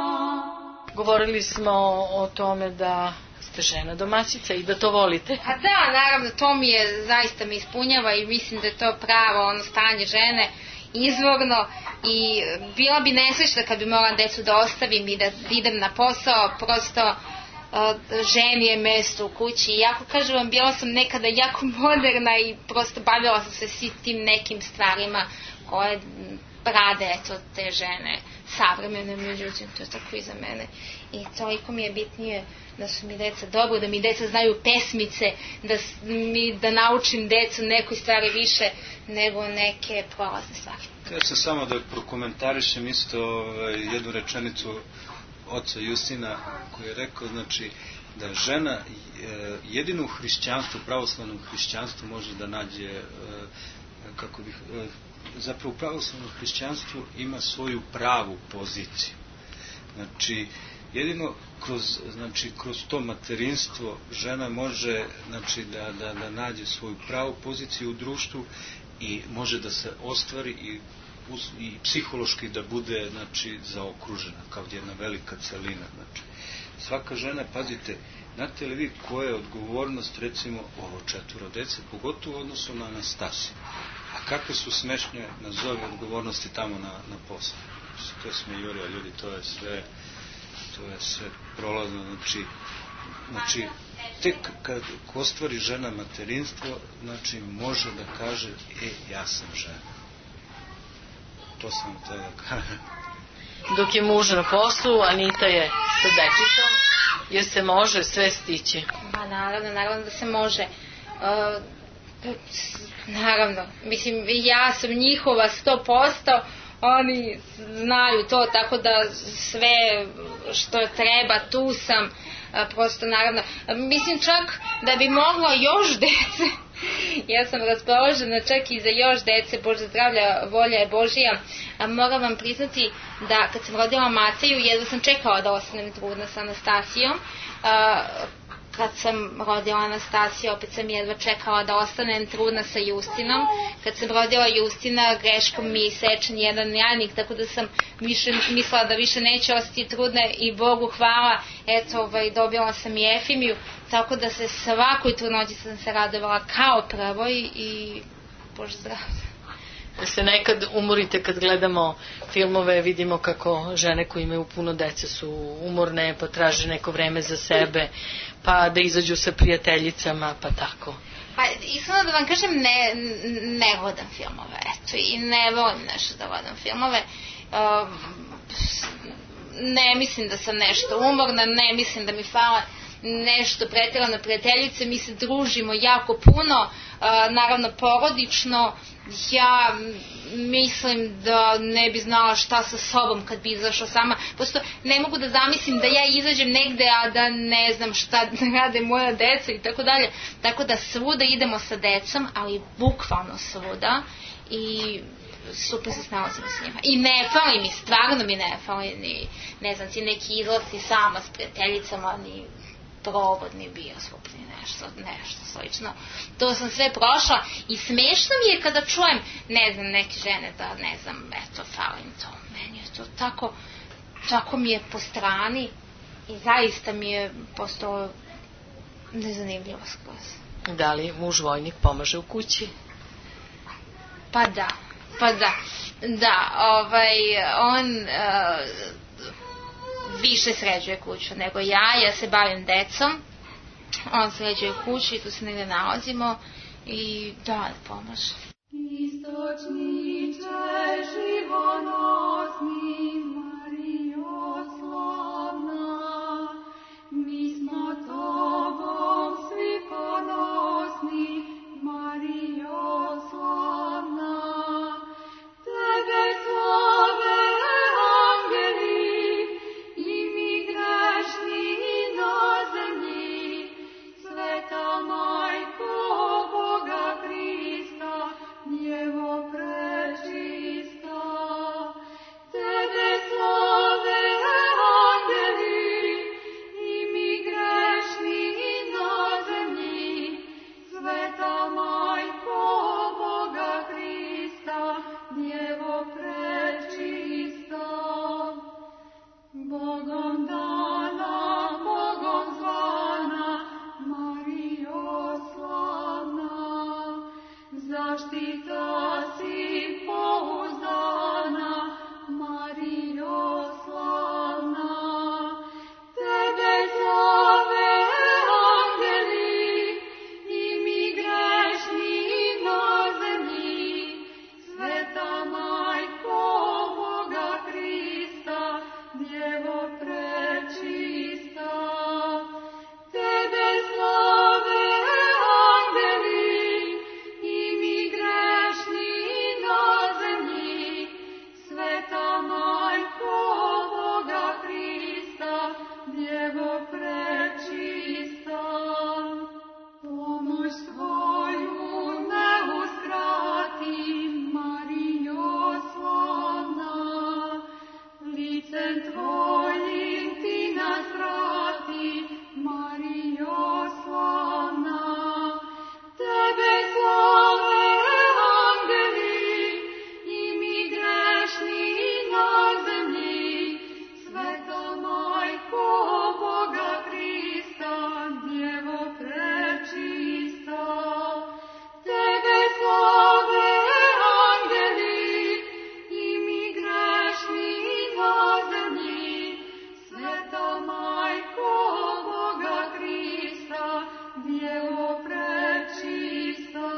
B: Govorili smo o tome da ste žena domaćica i da to volite.
E: A da, naravno, to mi je, zaista me ispunjava i mislim da je to pravo ono stanje žene, izvorno, i bila bi nesrećna kad bi morala decu da ostavim i da idem na posao, prosto uh, ženi je mesto u kući. Iako, kažem vam, bila sam nekada jako moderna i prosto bavila sam se svi tim nekim stvarima koje rade, eto, te žene savremene, međutim, to je tako i za mene. I toliko mi je bitnije da su mi deca dobro, da mi deca znaju pesmice, da, mi, da naučim decu nekoj stvari više nego neke prolazne stvari.
D: Ja sam samo da prokomentarišem isto ovaj, jednu rečenicu oca Justina koji je rekao, znači, da žena jedino u hrišćanstvu, pravoslavnom hrišćanstvu može da nađe, kako bih, zapravo u pravoslavnom hrišćanstvu ima svoju pravu poziciju. Znači, jedino kroz, znači, kroz to materinstvo žena može, znači, da, da, da nađe svoju pravu poziciju u društvu i može da se ostvari i, i psihološki da bude, znači, zaokružena kao jedna velika celina. Znači, svaka žena, pazite, znate li vi koja je odgovornost, recimo, ovo četvoro dece, pogotovo u odnosu na Anastasiju? A kakve su smešne nazovi odgovornosti tamo na, na poslu? To je smejurija, ljudi, to je sve, to je sve prolazno, znači, znači, tek kad ostvari žena materinstvo, znači, može da kaže, e, ja sam žena. To sam te da kaže.
B: Dok je muž na poslu, Anita je sa dečicom, jer se može sve stići.
E: Pa naravno, naravno da se može. Uh, naravno, mislim, ja sam njihova sto posto, oni znaju to, tako da sve što treba, tu sam, prosto naravno, mislim čak da bi moglo još dece, ja sam raspoložena čak i za još dece, Bože zdravlja, volja je Božija, a moram vam priznati da kad sam rodila Mateju, jedva sam čekala da ostanem trudna sa Anastasijom, kad sam rodila Anastasiju, opet sam jedva čekala da ostanem trudna sa Justinom. Kad sam rodila Justina, greškom mi isečen jedan jajnik, tako da sam više, mislila da više neće ostati trudna i Bogu hvala, eto, ovaj, dobila sam i Efimiju, tako da se svakoj trudnoći sam se radovala kao prvoj i Bože zdravlje.
B: Da se nekad umorite kad gledamo filmove, vidimo kako žene koje imaju puno dece su umorne, pa traže neko vreme za sebe, pa da izađu sa prijateljicama, pa tako.
E: Pa iskreno da vam kažem, ne, ne gledam filmove, eto, i ne volim nešto da gledam filmove. Uh, ne mislim da sam nešto umorna, ne mislim da mi fala nešto pretjerano prijateljice, mi se družimo jako puno, uh, naravno porodično. Ja mislim da ne bi znala šta sa sobom kad bi izašla sama. Prosto ne mogu da zamislim da ja izađem negde, a da ne znam šta rade moja deca i tako dalje. Tako da svuda idemo sa decom, ali bukvalno svuda i super se snalazimo s njima. I ne fali mi, stvarno mi ne fali ni, ne znam, ti neki izlasci sama s prijateljicama, ni provodni bioskopni, nešto, nešto slično. To sam sve prošla i smešno mi je kada čujem, ne znam, neke žene da, ne znam, eto, falim to. Meni je to tako, tako mi je po strani i zaista mi je postao nezanimljivo skroz.
B: Da li muž vojnik pomaže u kući?
E: Pa da, pa da. Da, ovaj, on uh, više sređuje kuću nego ja, ja se bavim decom, on sređuje kuću i tu se negde nalazimo i da, pomaže.
F: Istočniče živonosni, Marijo slavna, mi smo tobom svi ponosni, Marijo slavna. Tebe slave angeli i mi grešni na zemlji, Sveta Majko Boga Krista, Djevo prečista. Tebe slave angeli i mi grešni na zemlji, Sveta Majko Boga Krista, Djevo prečista. Bogom dana, Bogom zvana, Marijo slavna, zaštita si pouzdana, Marijo slavna. Tebe slave angeli i mi grešni na zemlji, Sveta Majko Boga Krista, Djevo prečista. Tebe slave angeli i mi grešni na zemlji, Sveta Majko Boga Krista, Djevo prečista. Pomoć svoju ne uskrati, Marijo slavna, licem tvojim ti nas vrati, Marijo slavna. Tebe slave angeli i mi grešni na zemlji, Sveta Majko Boga Krista, Djevo prečista. Tebe slave angeli i mi grešni na zemlji, Sveta Majko Boga Krista, Djevo prečista.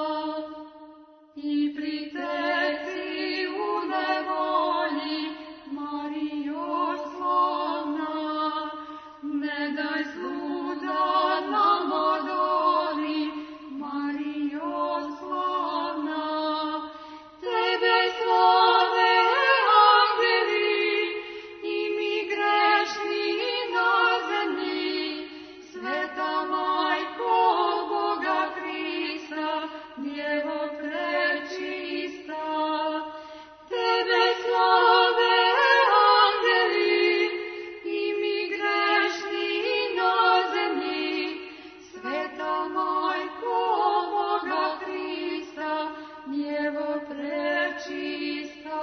F: I pri teci u nevolji, Marijo slavna, ne daj zlu da nam odoli, Marijo slavna. Tebe slave angeli i mi grešni na zemlji, Sveta Majko Boga Krista, Djevo prečista. Tebe slave angeli i mi grešni na zemlji, Sveta Majko Boga Krista, Djevo prečista.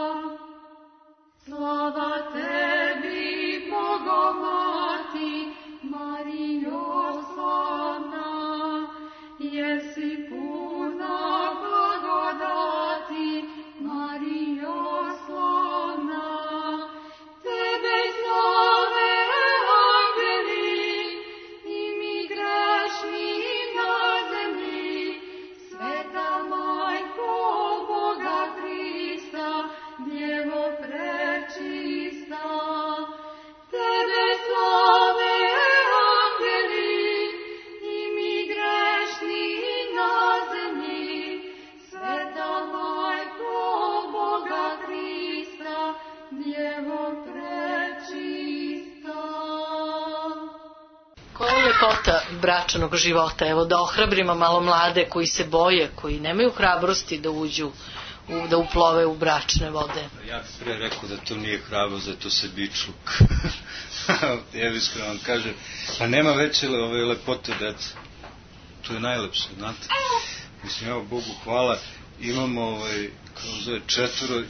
F: Slava tebi, Bogomati, Marijo slavna, jer si puna blagodati, Marijo slavna. Tebe slave angeli i mi grešni na zemlji, Sveta Majko Boga Krista, Djevo prečista. Tebe slave angeli i mi grešni na zemlji, Sveta Majko Boga Krista, Djevo prečista.
B: Koja je lepota bračnog života? Evo da ohrabrimo malo mlade koji se boje, koji nemaju hrabrosti da uđu, u, da uplove u bračne vode.
D: Ja bih pre rekao da to nije hrabrost, da je to sebičluk. ja iskreno vam kažem, pa nema veće ove lepote deca. To je najlepše, znate. Mislim, evo, Bogu hvala, imamo, ovaj, kao zove, četvoro.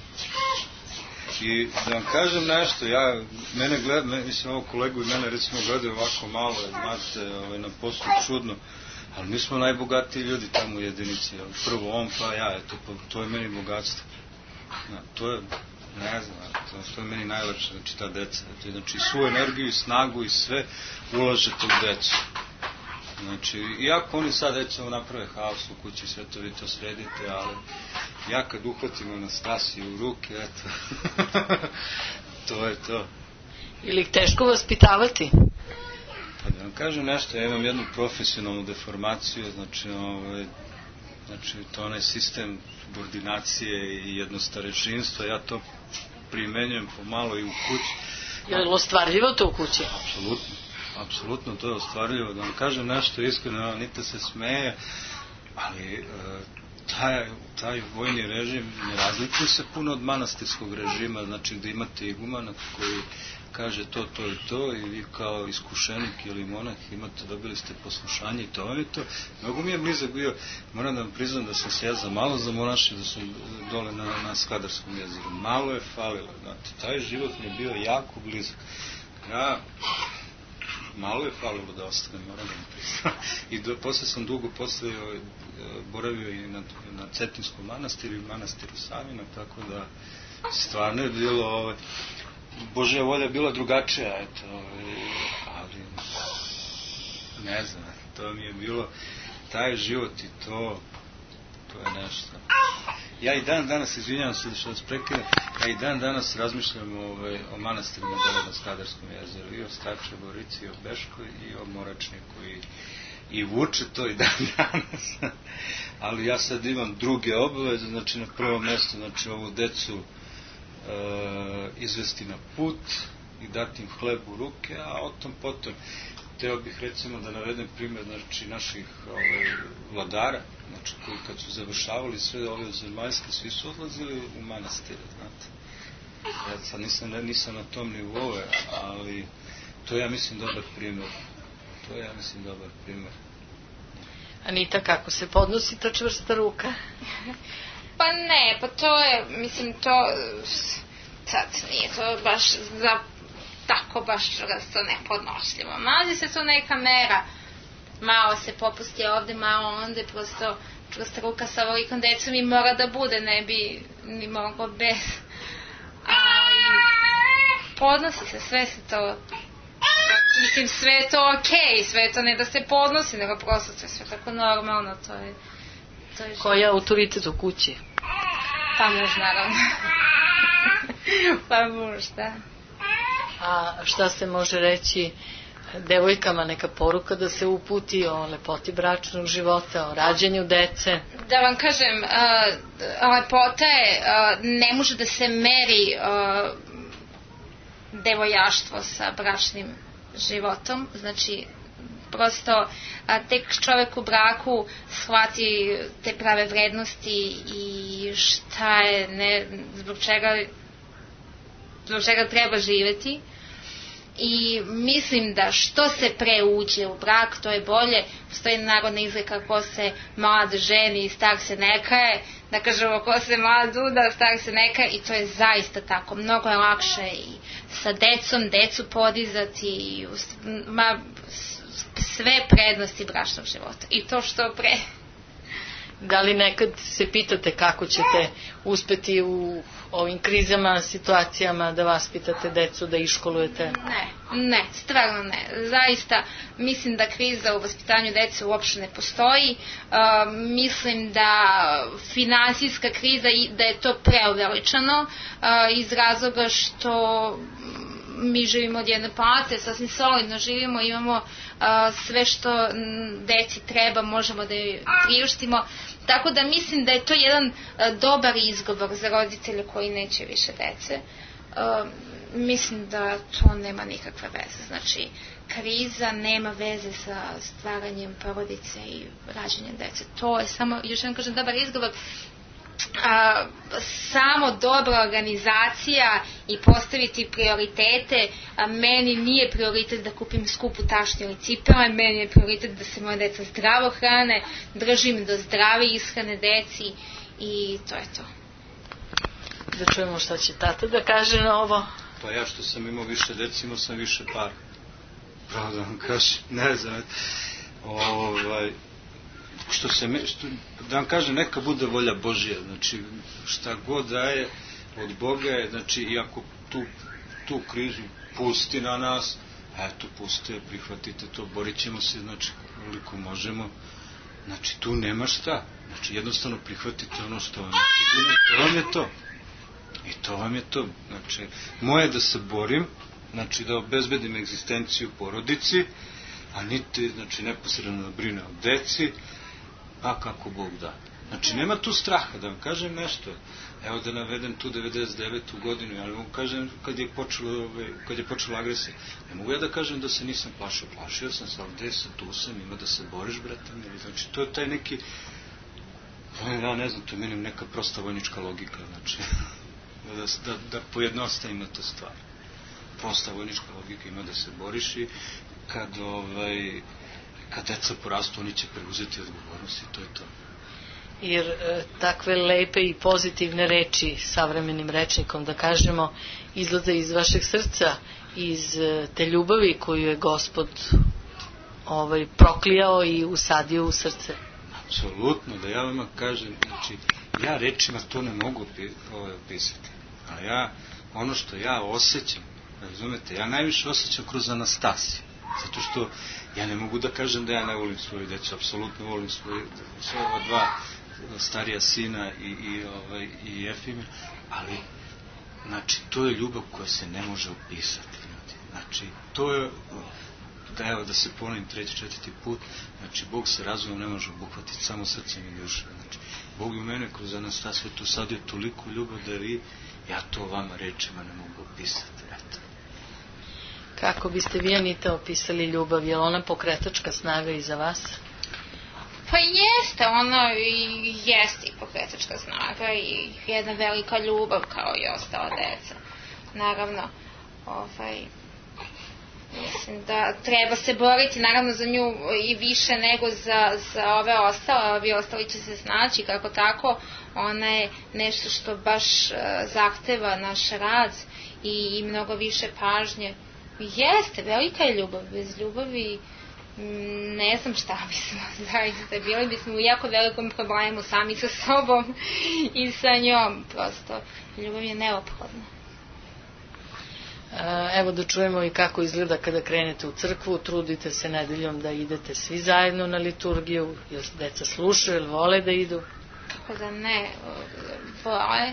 D: I da vam kažem nešto, ja, mene gleda, me, mislim, ovo kolegu i mene, recimo, gledaju ovako malo, znate, ovaj, na poslu čudno, ali mi smo najbogatiji ljudi tamo u jedinici, prvo on, pa ja, eto, pa, to je meni bogatstvo. Ja, to je, ne znam, to, to je meni najlepše, znači, ta deca, znači, svu energiju i snagu i sve ulažete u decu. Znači, iako oni sad, recimo, naprave haos u kući, sve to vi to sredite, ali ja kad uhvatim Anastasiju u ruke, eto, to je to.
B: Ili ih teško vaspitavati?
D: Pa da vam kažem nešto, ja imam jednu profesionalnu deformaciju, znači, ovaj, znači, to onaj sistem subordinacije i jednostarešinstva, ja to primenjujem pomalo i u kući.
B: Je li ostvarljivo to u kući?
D: Apsolutno. Apsolutno, to je ostvarljivo. Da vam kažem nešto iskreno, Anita se smeje, ali e, taj, taj vojni režim ne razlikuje se puno od manastirskog režima, znači gde imate igumana koji kaže to, to i to i vi kao iskušenik ili monah imate, dobili ste poslušanje i to i to. Mnogo mi je blizak bio, moram da vam priznam da sam se ja za malo zamonašio, da sam dole na, na Skadarskom jezeru. Malo je falilo, znači, taj život mi je bio jako blizak. Ja malo je falilo da ostane, moram da vam priznam. I do, posle sam dugo posle boravio i na, na Cetinskom manastiru i manastiru Savina, tako da stvarno je bilo, ovaj, Božja volja je bila drugačija, eto, ovaj, ali ne znam, to mi je bilo, taj život i to, to je nešto. Ja i dan danas, izvinjavam se da što vas prekidam, ja i dan danas razmišljam ovaj, o manastirima dole na Skadarskom jezeru, i o Starčoj Gorici, i o Beškoj, i o Moračniku, i, i vuče to i dan danas. Ali ja sad imam druge obaveze, znači na prvom mjestu, znači ovu decu e, izvesti na put i dati im hleb u ruke, a o tom potom teo bih recimo da navedem primjer, znači, naših ovaj, vladara, znači koji kad su završavali sve ove zemaljske, svi su odlazili u manastire, znate. Ja sad nisam, nisam na tom nivou, ali to je, ja mislim, dobar primjer. To je, ja mislim, dobar primjer.
B: Anita, kako se podnosi ta čvrsta ruka?
E: Pa ne, pa to je, mislim, to sad nije to baš za tako baš čvrsto nepodnošljivo. Nalazi se tu neka mera, malo se popusti ovde, malo onda, prosto čvrsta ruka sa ovolikom decom i mora da bude, ne bi ni moglo bez. Ali podnosi se, sve se to, mislim, sve je to okej, sve je to ne da se podnosi, nego prosto sve, sve tako normalno, to je, to je...
B: Koji je autoritet u kući?
E: Pa muž, naravno. Pa muž, da.
B: A šta se može reći devojkama, neka poruka da se uputi o lepoti bračnog života, o rađenju dece?
E: Da vam kažem, uh, lepota je, uh, ne može da se meri uh, devojaštvo sa bračnim životom, znači prosto a, tek čovek u braku shvati te prave vrednosti i šta je, ne, zbog čega zbog čega treba živeti. I mislim da što se pre uđe u brak, to je bolje. Postoji narodna izreka, ko se mlad ženi i star se ne kaje, da kažemo ko se mlad uda, star se ne kaje, i to je zaista tako. Mnogo je lakše i sa decom, decu podizati, i ma, sve prednosti bračnog života. I to što pre.
B: Da li nekad se pitate kako ćete uspeti u ovim krizama, situacijama da vaspitate decu, da iškolujete?
E: Ne, ne, stvarno ne. Zaista mislim da kriza u vaspitanju dece uopšte ne postoji. Uh, mislim da finansijska kriza, da je to preuveličano uh, iz razloga što mi živimo od jedne plate, sasvim solidno živimo, imamo uh, sve što deci treba, možemo da je priuštimo. Tako da mislim da je to jedan uh, dobar izgovor za roditelje koji neće više dece. Uh, mislim da to nema nikakve veze. Znači, kriza nema veze sa stvaranjem porodice i rađanjem dece. To je samo, još vam kažem, dobar izgovor. a, samo dobra organizacija i postaviti prioritete. A meni nije prioritet da kupim skupu tašnju ili cipele, meni je prioritet da se moje deca zdravo hrane, držim do zdrave ishrane deci i to je to.
B: Da čujemo šta će tata da kaže na ovo.
D: Pa ja što sam imao više deci, imao sam više para. Pravo da vam kažem, ne znam. Ovaj, što se me, što, da vam kažem, neka bude volja Božja. Znači, šta god daje od Boga je, znači, iako tu, tu krizu pusti na nas, eto, pusti, prihvatite to, borit ćemo se, znači, koliko možemo. Znači, tu nema šta. Znači, jednostavno prihvatite ono što vam je. To vam je to. I to vam je to. Znači, moje je da se borim, znači da obezbedim egzistenciju porodici, a niti, znači, neposredno da brine o deci, a kako Bog da. Znači, nema tu straha, da vam kažem nešto. Evo da navedem tu devedeset devetu godinu, ali mogu kažem kad je počelo, kad je počela agresija. Ne mogu ja da kažem da se nisam plašio. Plašio sam se, ali gde sam, tu sam, ima da se boriš, brate. Znači, to je taj neki, ja ne znam, to je meni neka prosta vojnička logika, znači, da, da, da pojednostavimo to stvar. Prosta vojnička logika, ima da se boriš i kad, ovaj, kad deca porastu, oni će preuzeti odgovornost i to je to.
B: Jer e, takve lepe i pozitivne reči, savremenim rečnikom da kažemo, izlaze iz vašeg srca, iz e, te ljubavi koju je Gospod ovaj, proklijao i usadio u srce.
D: Apsolutno, da ja vam kažem, znači, ja rečima to ne mogu ovaj, opisati. A ja, ono što ja osjećam, razumete, ja najviše osjećam kroz Anastasiju. Zato što ja ne mogu da kažem da ja ne volim svoju decu, apsolutno volim svoje, svoje ova dva starija sina i, i, ovaj, i Jefime, ali, znači, to je ljubav koja se ne može opisati. Znači, to je, da evo da se ponovim treći, četvrti put, znači, Bog se razumom ne može obuhvatiti samo srcem i dušom. Znači, Bog u mene kroz Anastasiju tu sadio toliko ljubav da vi, ja to vama rečima ne mogu opisati. Eto.
B: Kako biste vi, Anita, opisali ljubav? Je li ona pokretačka snaga i za vas?
E: Pa jeste, ono i jeste i pokretačka snaga i jedna velika ljubav kao i ostala deca. Naravno, ovaj, mislim da treba se boriti naravno za nju i više nego za, za ove ostale, ovi ostali će se snaći kako tako. Ona je nešto što baš uh, zahteva naš rad i, i mnogo više pažnje. Jeste, velika je ljubav, bez ljubavi ne znam šta bismo zaista bili, bismo u jako velikom problemu sami sa sobom i sa njom, prosto ljubav je neophodna.
B: Evo da čujemo i kako izgleda kada krenete u crkvu, trudite se nedeljom da idete svi zajedno na liturgiju, jer deca slušaju, ili vole da idu?
E: Kako da ne, vole,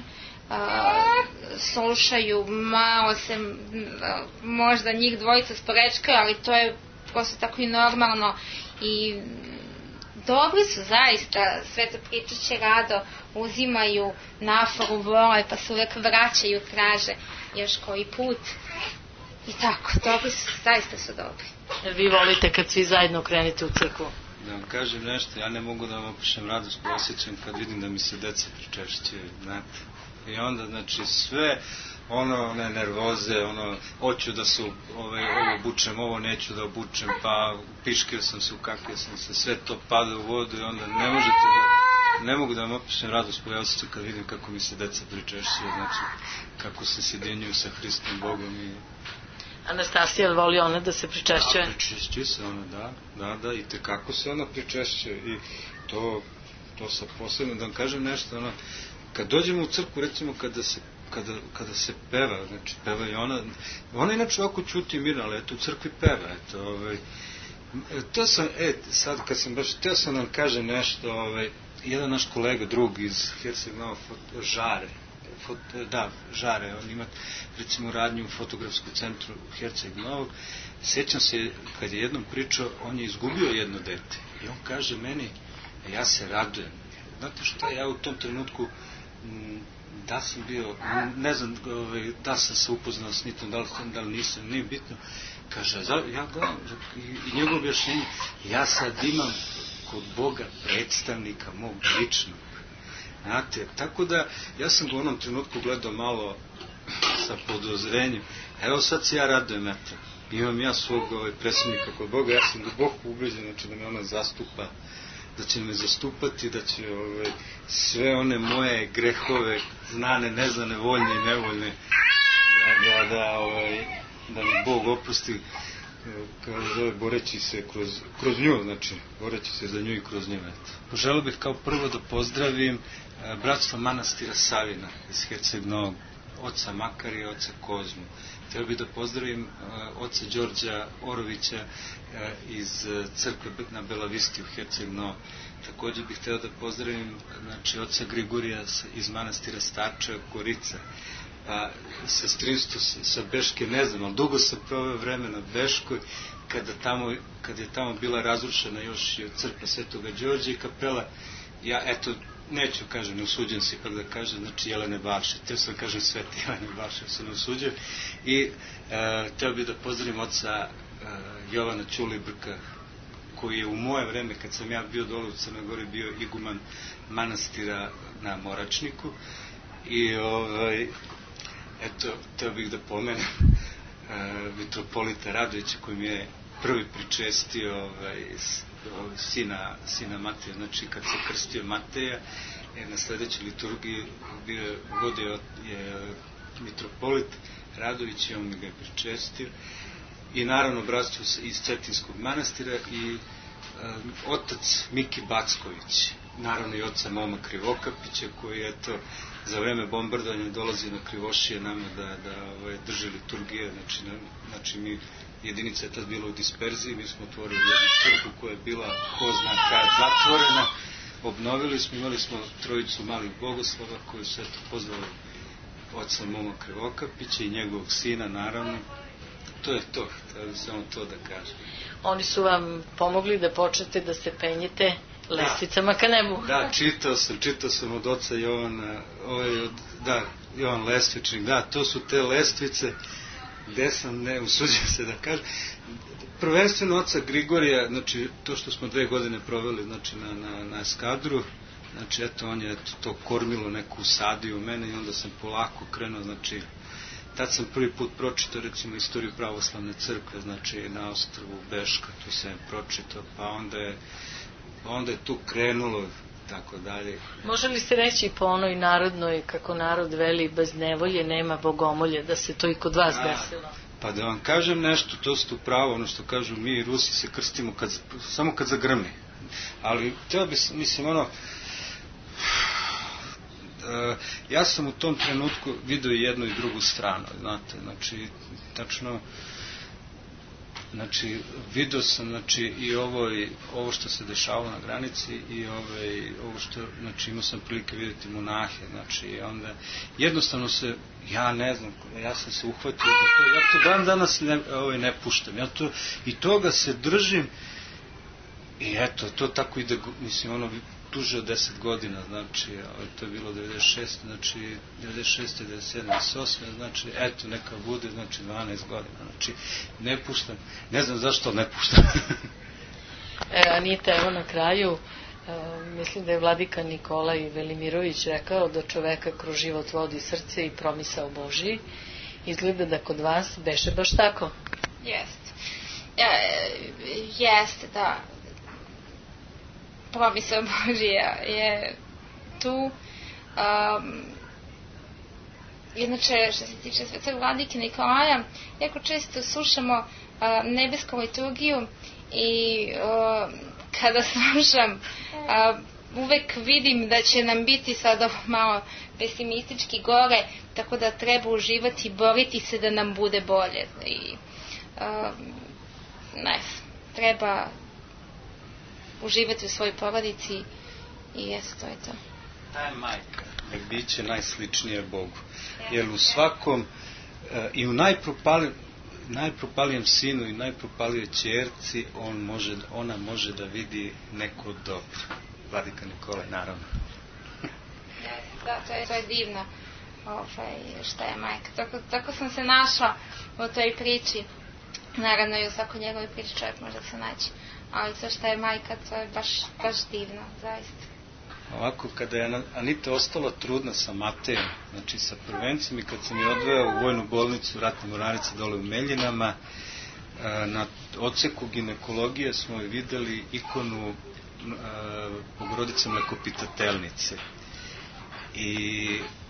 E: slušaju, malo se možda njih dvojica sporečkaju, ali to je prosto tako i normalno i dobri su zaista, sve to pričaće rado, uzimaju naforu, vole, pa se uvek vraćaju, traže još koji put i tako, dobri su, zaista su dobri.
B: Vi volite kad svi zajedno krenete u crkvu?
D: Da vam kažem nešto, ja ne mogu da vam opišem radost koju osjećam kad vidim da mi se deca pričešćaju, znate. I onda, znači, sve ono, one nervoze, ono, hoću da se ovaj, ovo obučem, ovo neću da obučem, pa piškio sam se, ukakio sam se, sve to pada u vodu i onda ne možete da, ne mogu da vam opišem radost koju osjećam kad vidim kako mi se deca pričešćaju, znači, kako se sjedinjuju sa Hristom Bogom i...
B: Anastasija, li voli ona da se pričešćuje?
D: Da, pričešćuje se ona, da, da, da, i tekako se ona pričešćuje i to, to sa posebno, da vam kažem nešto, ono, kad dođemo u crkvu, recimo, kada se, kada, kada se peva, znači, peva i ona, ona inače ovako čuti mirno, ali eto, u crkvi peva, eto, ovaj, to sam, e, sad kad sam baš, teo sam da vam kažem nešto, ovaj, jedan naš kolega, drug iz Herceg Novog, Žare, fot, da, Žare, on ima, recimo, radnju u fotografskom centru Herceg Novog, sjećam se, kad je jednom pričao, on je izgubio jedno dete, i on kaže meni, ja se radujem, znate šta, ja u tom trenutku, da sam bio, ne znam, da sam se upoznao s Nitom, da li, da li nisam, nije bitno, kaže, ja gledam, i, i njegovo objašnjenje, ja sad imam kod Boga predstavnika mog ličnog, Znate, tako da ja sam ga u onom trenutku gledao malo sa podozrenjem. Evo sad se ja radujem, eto. Imam ja svog ovaj, predsjednika kod Boga, ja sam duboko ubeđen, znači da me ona zastupa, da će me zastupati, da će ovaj, sve one moje grehove, znane, neznane, voljne i nevoljne, da, da, da, ovaj, da mi Bog oprosti, kao zove, boreći se kroz, kroz nju, znači, boreći se za nju i kroz nju, eto. Poželio bih kao prvo da pozdravim a, bratstvo manastira Savina iz Herceg Novog, oca Makarija, oca Kozmu. Htio bih da pozdravim uh, oca Đorđa Orovića uh, iz uh, crkve na Belavisti u Herceg Novom. Također bih htio da pozdravim znači, oca Grigorija iz manastira Starča, Gorica. Pa, sestrinstvo sa Beške ne znam, ali dugo sam proveo vreme na Beškoj, kada, tamo, kada je tamo bila razrušena još i crkva Svetoga Đorđa i kapela, ja eto, neću kažem, ne usuđujem se ipak da kažem, znači Jelene Balše, te sam kažem Sveti Jelene Balše, se ne usuđujem, i e, teo bih da pozdravim oca e, Jovana Ćulibrka, koji je u moje vreme, kad sam ja bio dole u Crnoj Gori, bio iguman manastira na Moračniku, i ovaj, eto, teo bih da pomenem e, mitropolita Radovića, koji mi je prvi pričestio ovaj, sina, sina Mateja, znači kad se krstio Mateja, je na sledećoj liturgiji bio, vodio je mitropolit Radović i on mi ga je pričestio, i naravno bratstvo iz Cetinskog manastira i um, otac Miki Backović, naravno i oca Moma Krivokapića, koji eto za vreme bombardovanja dolazi na Krivošije nama da, da ovaj, drži liturgije, znači, na, znači mi jedinica je tad bila u disperziji, mi smo otvorili jednu crkvu koja je bila ko zna kada zatvorena, obnovili smo, imali smo trojicu malih bogoslova koji su eto pozvali oca Moma Krivokapića i njegovog sina, naravno. To je to, to bi samo to da kažem.
B: Oni su vam pomogli da počnete da se penjete lestvicama ka nebu.
D: Da, čitao sam, čitao sam od oca Jovana, ovaj od, da, Jovan Lestvičnik, da, to su te lestvice gde sam, ne usuđujem se da kažem, prvenstveno oca Grigorija, znači to što smo dve godine proveli, znači na, na, na eskadru, znači eto on je eto, to kormilo neku sadio u mene i onda sam polako krenuo, znači tad sam prvi put pročitao recimo istoriju pravoslavne crkve, znači na ostrvu Beška, tu sam je pročitao, pa onda je, onda je tu krenulo, tako dalje.
B: Može li se reći po onoj narodnoj, kako narod veli, bez nevolje nema bogomolje, da se to i kod vas desilo?
D: Pa da vam kažem nešto, to ste upravo, ono što kažu mi i Rusi se krstimo kad, samo kad zagrmi. Ali, teo bi, mislim, ono, Uh, ja sam u tom trenutku vidio jednu i drugu stranu, znate, znači, tačno, znači, vidio sam, znači, i ovo, i ovo što se dešavalo na granici i ove, ovo što, znači, imao sam prilike vidjeti monahe, znači, i onda, jednostavno se, ja ne znam, ja sam se uhvatio da to, ja to dan danas ne, ovaj, ne puštam, ja to, i toga se držim, i eto, to tako ide, mislim, ono, duže od deset godina, znači, to je bilo devedeset šeste, znači, devedeset šeste, devedeset sedme, devedeset osme, znači, eto, neka bude, znači, dvanaest godina, znači, ne puštam, ne znam zašto ne puštam.
B: E, Anita, evo na kraju, e, mislim da je vladika Nikolaj Velimirović rekao da čoveka kroz život vodi srce i promisao Božiji. Izgleda da kod vas beše baš tako.
E: Jeste. Ja, jeste, da. Promisao Božija je tu. Um, inače, što se tiče svetog vladike Nikolaja, jako često slušamo uh, nebesku liturgiju i uh, kada slušam uh, uvek vidim da će nam biti sad malo pesimistički gore, tako da treba uživati i boriti se da nam bude bolje. I, uh, ne, treba uživati u svojoj porodici i jesu, to je to.
D: Ta je majka, nek biće najsličnije Bogu. Jer u svakom, uh, i u najpropalijem, najpropalijem sinu i najpropalijoj ćerci, on može, ona može da vidi neko dobro. Vladika Nikolaj, naravno.
E: Da, to je, to je divno. Ovaj, šta je majka. Tako, tako sam se našla u toj priči. Naravno i u svakoj njegovoj priči čovjek može se naći. Ali to šta je majka, to je baš, baš divno, zaista.
D: Ovako, kada je Anita ostala trudna sa Matejom, znači sa prvencem, i kad sam je odveo u vojnu bolnicu Ratne mornarice dole u Meljinama, na odseku ginekologije smo je videli ikonu Bogorodice Mlekopitatelnice. I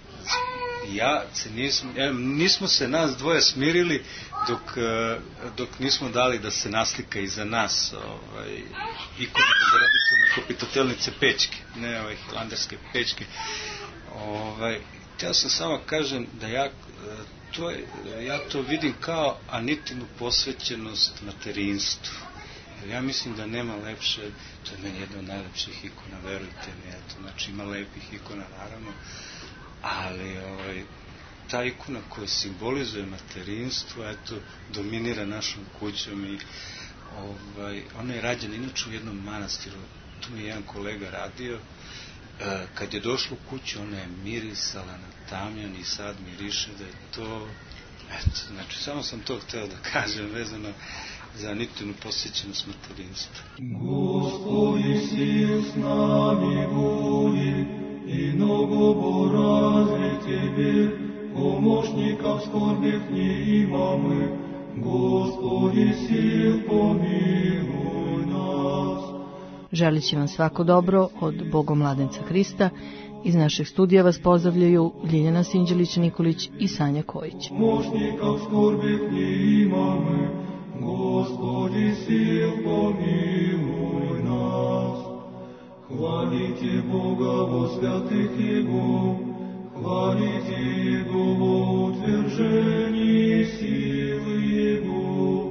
D: ja se nismo, nismo se nas dvoje smirili dok, dok nismo dali da se naslika iza nas ovaj, ikona Bogorodice Mlekopitatelnice Pećke, ne ove hilandarske Pećke. Ovaj, ja sam samo kažem da ja to, ja to vidim kao Anitinu posvećenost materinstvu. Ja mislim da nema lepše, to je meni jedna od najlepših ikona, verujte mi, eto, znači ima lepih ikona naravno, ali ovaj, ta ikona koja simbolizuje materinstvo, eto, dominira našom kućom i ovaj, ona je rađena inače u jednom manastiru, tu mi je jedan kolega radio, e, kad je došla u kuću, ona je mirisala na tamjan i sad miriše da je to, eto, znači samo sam to hteo da kažem vezano za Anitinu posvećenost materinstva.
G: Gospodi si s nami budi i mnogo razli Tebe, pomoćnika v skrbeh imamo, Gospodi si pomiluj nas.
B: Želeći vam svako dobro od Bogomladenca Hrista, iz našeg studija vas pozdravljaju Ljiljana Sinđelić-Nikolić i Sanja Kojić.
G: Pomoćnika v skrbeh imamo, Gospodi sil pomiluj nas. Hvalite Boga vo svятых Его, hvalite Его во утверждении силы Его.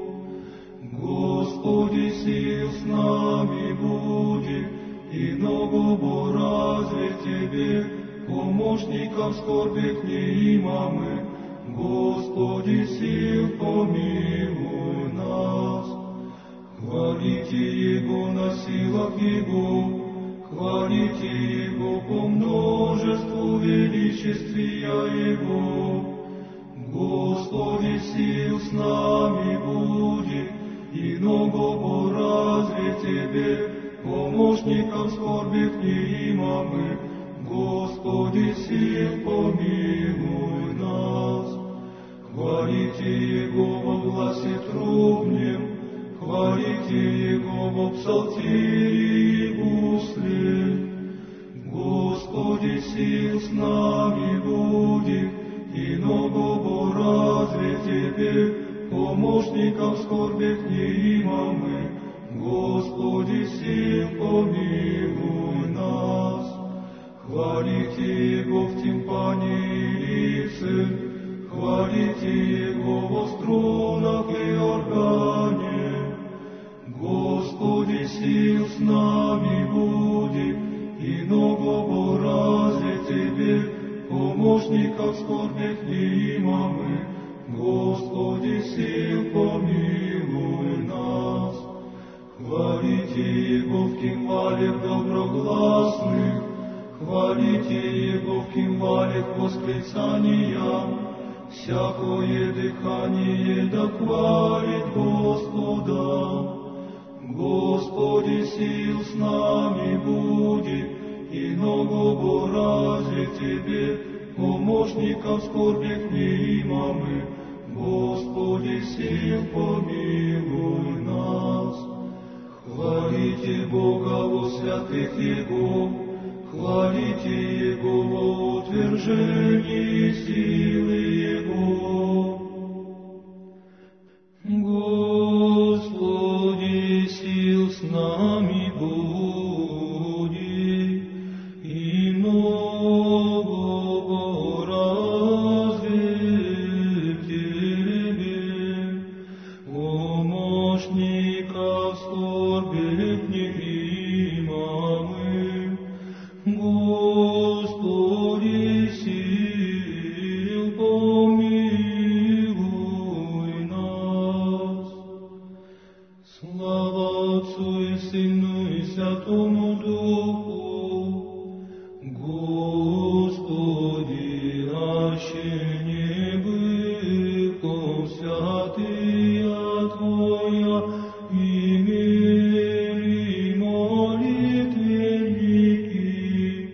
G: Господи сил с нами буди, и много бо разве Тебе, помощника в скорбях не имаме, Господи сил помилуй нас. Хвалите Его на силах Его, хвалите Его по множеству величествия Его. Господи сил с нами буди, и много бо разве Тебе, помощника в скорбях не имаме, Господи сил помилуй нас. Хвалите Его во гласе трубнем, хвалите Его во псалтире и гусле. Господи сил с нами буди, и много бо разве Тебе, помощника в скорбях не имаме, Господи сил помилуй нас. Хвалите Его в тимпане и лице, хвалите Его во струнах и органе. Господи сил с нами буди, и много бо разве Тебе, помощника в скорбях не имаме, Господи сил помилуй нас. Хвалите Его в кимвалях доброгласных, хвалите Его в кимвалях восклицания, всякое дыхание да хвалит Господа. Господи сил с нами буди, и много бо разве Тебе, помощника в скорбях не имаме, Господи сил помилуй нас. Хвалите Бога во святых Его, хвалите Его во утверждении силы Его. Господи сил с нами буди, и много бо разве Тебе, помощника в скорбях не имаме, Господи сил помилуй нас. Слава Отцу и Сыну и Святому Духу, Господи, аще не быхом святыя Твоя, имели молитвенники,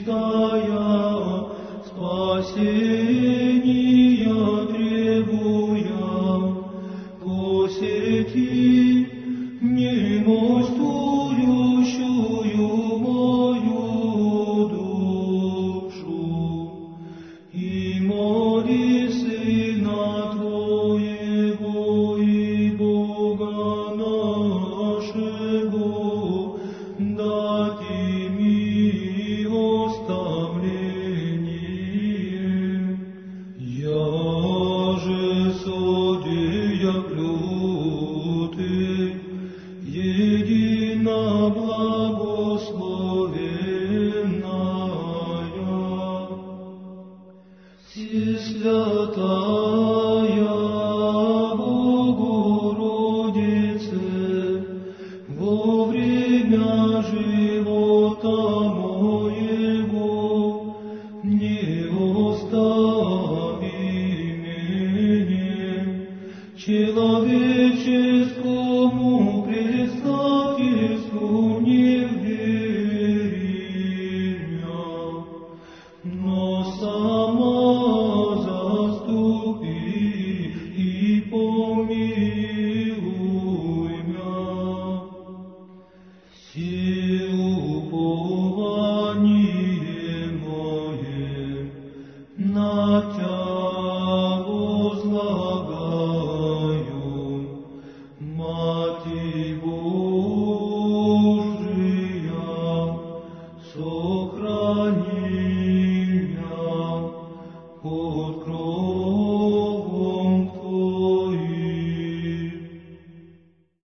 G: чистая, спасения требуя, посети немостующую мою душу и моли Сына Твоего и Бога нашего дать ми оставление. Я же судья лютый, едино благословенная, все свята